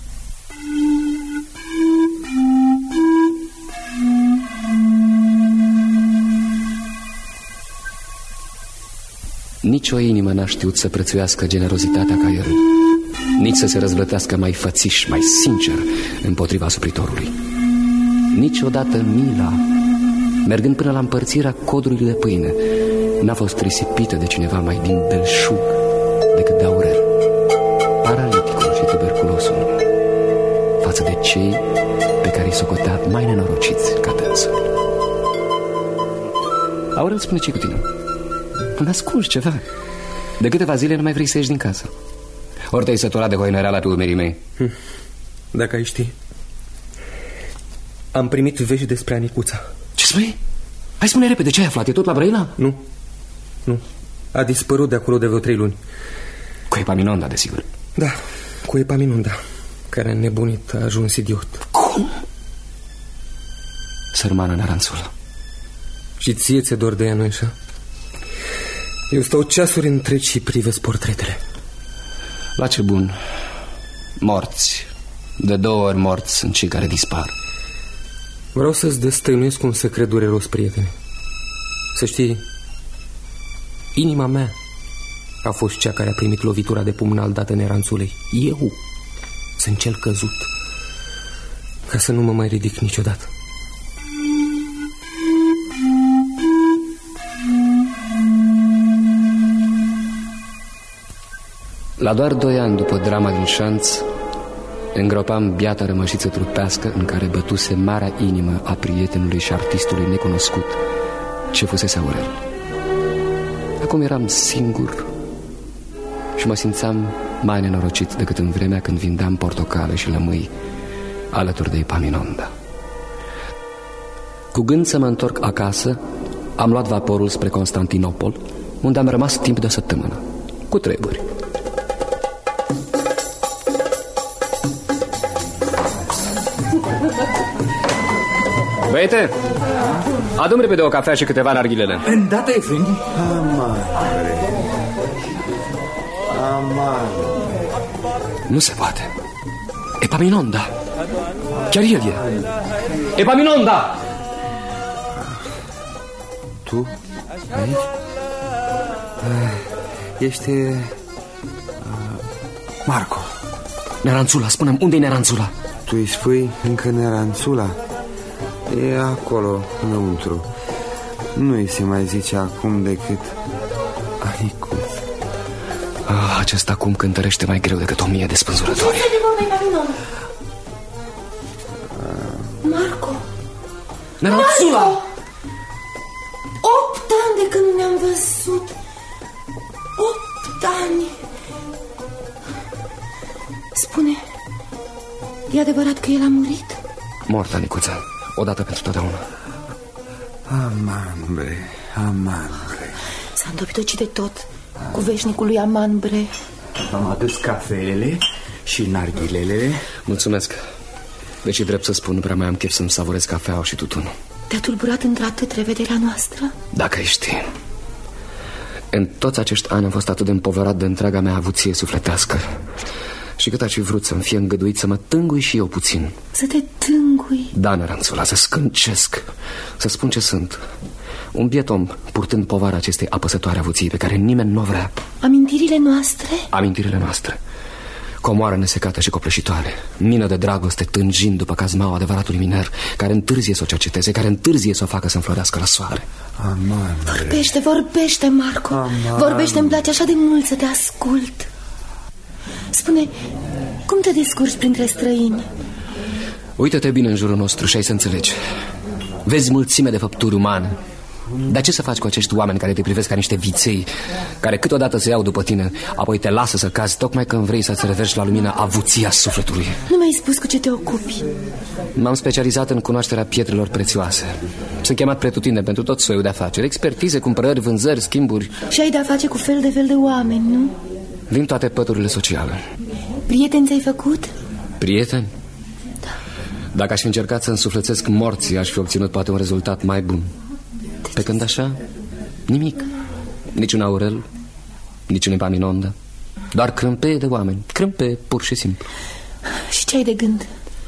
Nici o inimă n-a știut să prețuiască generozitatea ca el, nici să se răzvlătească mai fățiș, mai sincer împotriva supritorului. Niciodată mila, mergând până la împărțirea codului de pâine, n-a fost risipită de cineva mai din belșug decât de Aurel, paraliticul și tuberculosul, față de cei pe care îi socotea mai nenorociți ca dânsul. Aurel, spune ce cu tine? Îmi ascunzi ceva. De câteva zile nu mai vrei să ieși din casă. Ori te-ai săturat de hoinăreala pe umerii mei. Dacă ai ști, am primit vești despre Anicuța. Ce spui? Hai, spune repede, ce ai aflat? E tot la Brăila? Nu. A dispărut de acolo de vreo 3 luni. Cu Epaminonda, desigur. Da, cu Epaminonda, care a nebunit, a ajuns idiot. Cum? Sărmană Naranțula. Și ție ți-e dor de ea, nu-i așa? Eu stau ceasuri întregi și privesc portretele. La ce bun. Morți. De 2 ori morți sunt cei care dispar. Vreau să-ți destăinuiesc un secret dureros, prietene. Să știi, inima mea a fost cea care a primit lovitura de pumnal dată Neranțulei. Eu sunt cel căzut, ca să nu mă mai ridic niciodată. La doar 2 ani după drama din Șanț, îngropam biata rămășiță trupească în care bătuse marea inimă a prietenului și artistului necunoscut ce fusese Aurel. Acum eram singur și mă simțeam mai nenorocit decât în vremea când vindeam portocale și lămâi alături de Epaminonda. Cu gând să mă întorc acasă, am luat vaporul spre Constantinopol, unde am rămas timp de o săptămână, cu treburi. Băiete, adu-mi repede o cafea și câteva narghilele. Îndată, efendi. Amare. Nu se poate. Epaminonda. Chiar el e. Epaminonda! Tu? Aici? Ești... Marco. Neranțula, spune-mi, unde-i Neranțula? Tu îi spui încă Neranțula? E acolo, înăuntru. Nu-i se mai zice acum decât Anicuț. Acesta acum cântărește mai greu decât 1000 de spânzurători. Marco! Neranțula! 8 ani de când nu ne-am văzut. 8 ani. Spune, e adevărat că el a murit? Mort, Anicuța, odată pentru totdeauna. Aman, bre, aman, bre. S-a îndobitocit de tot cu veșnicul lui Aman, bre. Am adus cafelele și narghilele. Mulțumesc. Deci, drept să spun, nu prea mai am chef să-mi savurez cafeaua și tutunul. Te-a tulburat într-atât revederea noastră? Dacă ai ști. În toți acești ani am fost atât de împovărat de întreaga mea avuție sufletească. Și cât aș fi vrut să-mi fie îngăduit să mă tângui și eu puțin. Să te tângui? Da, Neranțula, să scâncesc, să spun ce sunt. Un biet om purtând povara acestei apăsătoare avuții pe care nimeni nu o vrea. Amintirile noastre? Amintirile noastre. Comoară nesecată și copleșitoare, mină de dragoste tângind după cazmaua adevăratului miner, care întârzie să o cerceteze, care întârzie să o facă să înflorească la soare. Aman, Vorbește, Marco. Vorbește, îmi place așa de mult să te ascult. Spune, cum te descurci printre străini? Uită-te bine în jurul nostru și ai să înțelegi. Vezi mulțime de făpturi umane. Dar ce să faci cu acești oameni care te privesc ca niște viței, care câteodată se iau după tine, apoi te lasă să cazi tocmai când vrei să-ți reverși la lumină avuția sufletului? Nu mi-ai spus cu ce te ocupi. M-am specializat în cunoașterea pietrelor prețioase. Sunt chemat pretutindeni pentru tot soiul de afaceri, expertize, cumpărări, vânzări, schimburi. Și ai de-a face cu fel de oameni, nu? Din toate păturile sociale. Prieteni ți-ai făcut? Prieteni? Da. Dacă aș fi încercat să însuflețesc morții, aș fi obținut poate un rezultat mai bun. Pe când așa, nimic. Niciun Aurel, niciun Epaminonda. Doar crâmpeie de oameni. Crâmpeie, pur și simplu. Și ce ai de gând?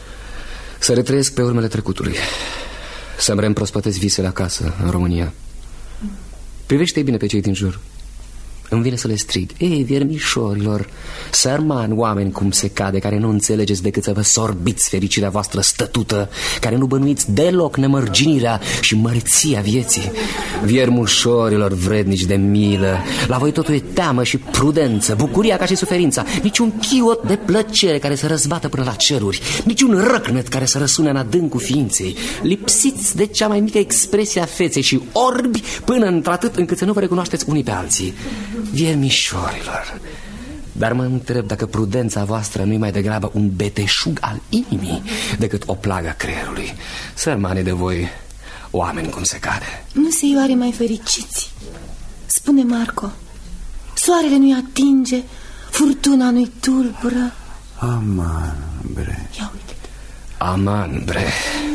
Să retrăiesc pe urmele trecutului. Să-mi reîmprospătez visele acasă, în România. Privește-i bine pe cei din jur. Îmi vine să le strig: ei, viermișorilor, sărmani oameni cum se cade, care nu înțelegeți decât să vă sorbiți fericirea voastră stătută, care nu bănuiți deloc nemărginirea și măreția vieții. Viermușorilor vrednici de milă, la voi totul e teamă și prudență, bucuria ca și suferința, niciun chiot de plăcere care să răzbată până la ceruri, niciun răcnet care să răsune în adâncul ființei, lipsiți de cea mai mică expresie a feței și orbi până într-atât încât să nu vă recunoașteți unii pe alții. Viermișorilor, dar mă întreb dacă prudența voastră nu-i mai degrabă un beteșug al inimii decât o plagă a creierului. Sărmane de voi, oameni cum se cade. Nu se ioare mai fericiți. Spune, Marco, soarele nu-i atinge, furtuna nu-i tulbură. Aman, bre. Ia uite. Aman, bre.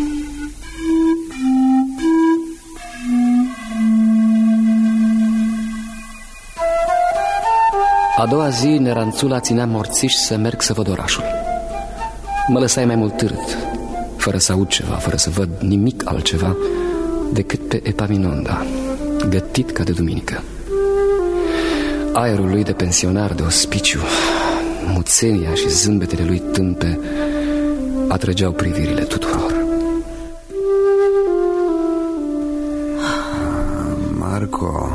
A doua zi, Neranțula ținea morțiș să merg să văd orașul. Mă lăsai mai mult târât, fără să aud ceva, fără să văd nimic altceva decât pe Epaminonda, gătit ca de duminică. Aerul lui de pensionar de ospiciu, muțenia și zâmbetele lui tânpe atrăgeau privirile tuturor. Marco,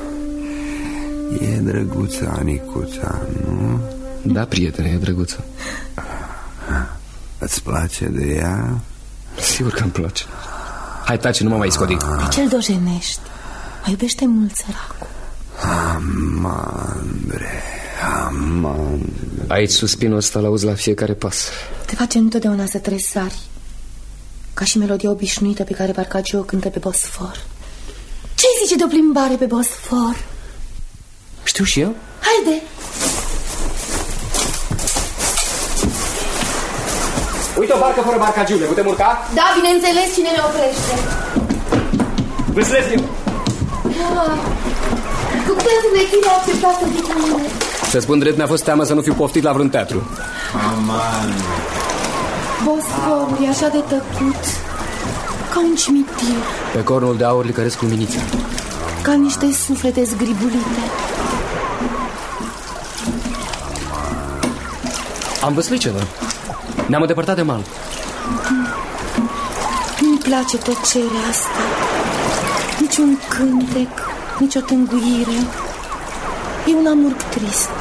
e drăguță Anicuța, nu? Da, prietene, e drăguță. Îți place de ea? Sigur că îmi place. Hai, taci, nu mă mai scodi. De ce-l dojenești? Mă iubește mult, săracul. Aman, bre, aman. Aici suspinul ăsta l-auzi la fiecare pas. Te face întotdeauna să tresari, ca și melodia obișnuită pe care Barcagio o cântă pe Bosfor. Ce-i zice de o plimbare pe Bosfor? Știu și eu. Haide! Uite o barcă fără barcagiune, putem urca? Da, bineînțeles, cine ne oprește? Vâslesniu! Cu câte zâmbetire a acceptat să fii cu mine? Să spun drept, mi-a fost teamă să nu fiu poftit la vreun teatru. Aman! Bosforul e așa de tăcut, ca un cimitir. Pe cornul de aur licăresc luminița. Ca niște suflete zgribulite. Am văzut ceva. Ne-am îndepărtat de mal. Nu-mi place tăcerea asta. Nici un cântec, nici o tânguire. E un amurg trist.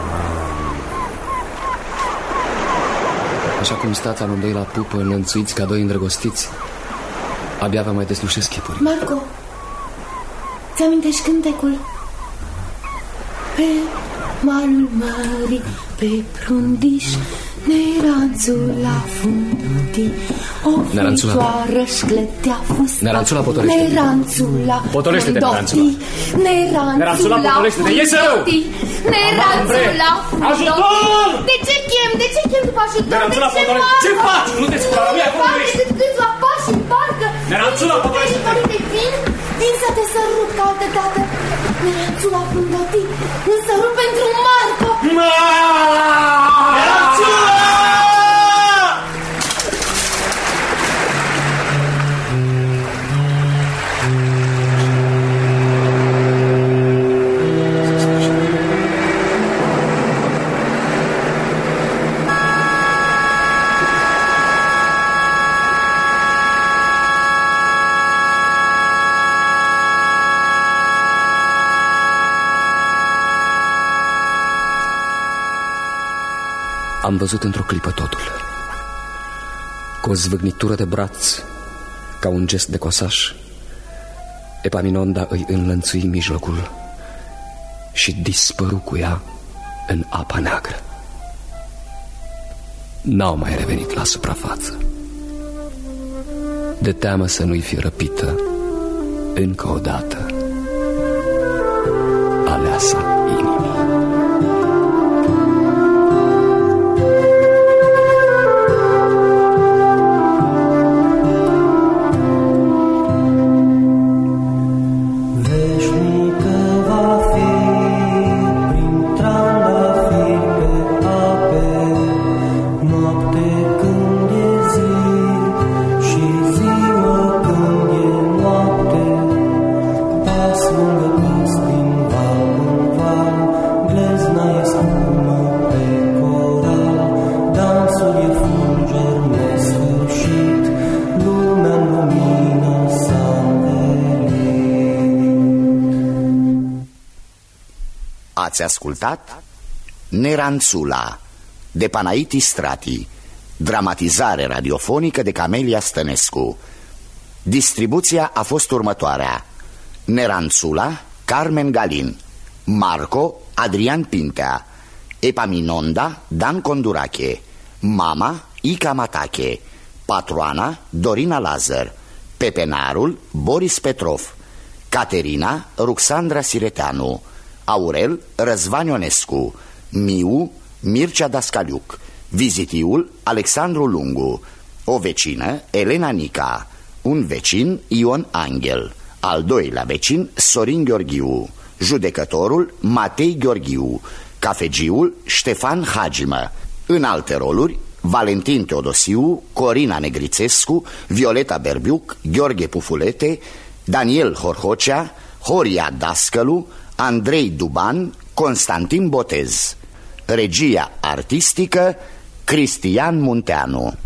Așa cum stați amândoi la pupă, înlănțuiți ca doi îndrăgostiți, abia vă mai deslușesc chipuri. Marco, ți-amintești cântecul? Pe malul mării, pe prundiș, neranțul la fundii, o fecioară șcletea fustat. Neranțula, potolește-te. Neranțula, potolește-te, Neranțula. Neranțula, potolește-te, iese rău! Neranțula, ajutor! De ce chem după ajutor? Neranțula, potolește-te, ce faci? Nu te supăra, nu e acolo unde ești? Câțiva pași în parcă. Neranțula, potolește-te! Vin să te sărut ca altă dată. Neranțula fundătii, un sărut pentru Marco. Neranțula! Am văzut într-o clipă totul. Cu o zvâgnitură de braț, ca un gest de cosaș, Epaminonda îi înlănțui mijlocul și dispăru cu ea în apa neagră. N-au mai revenit la suprafață, de teamă să nu-i fie răpită încă o dată aleasa inimii. Ați ascultat Neranțula de Panaiti Strati, dramatizare radiofonică de Camelia Stănescu. Distribuția a fost următoarea: Neranțula, Carmen Galin; Marco, Adrian Pintea; Epaminonda, Dan Condurache; Mama, Ica Matache; Patroana, Dorina Lazar; Pepenarul, Boris Petrov; Caterina, Ruxandra Sireteanu; Aurel, Răzvan Ionescu; Miu, Mircea Dascaliuc; Vizitiul, Alexandru Lungu; o vecină, Elena Nica; un vecin, Ion Angel; al doilea vecin, Sorin Gheorghiu; judecătorul, Matei Gheorghiu; cafegiul, Ștefan Hagimă. În alte roluri, Valentin Teodosiu, Corina Negrițescu, Violeta Berbiuc, Gheorghe Pufulete, Daniel Horhocea, Horia Dascălu, Andrei Duban, Constantin Botez. Regia artistică, Cristian Munteanu.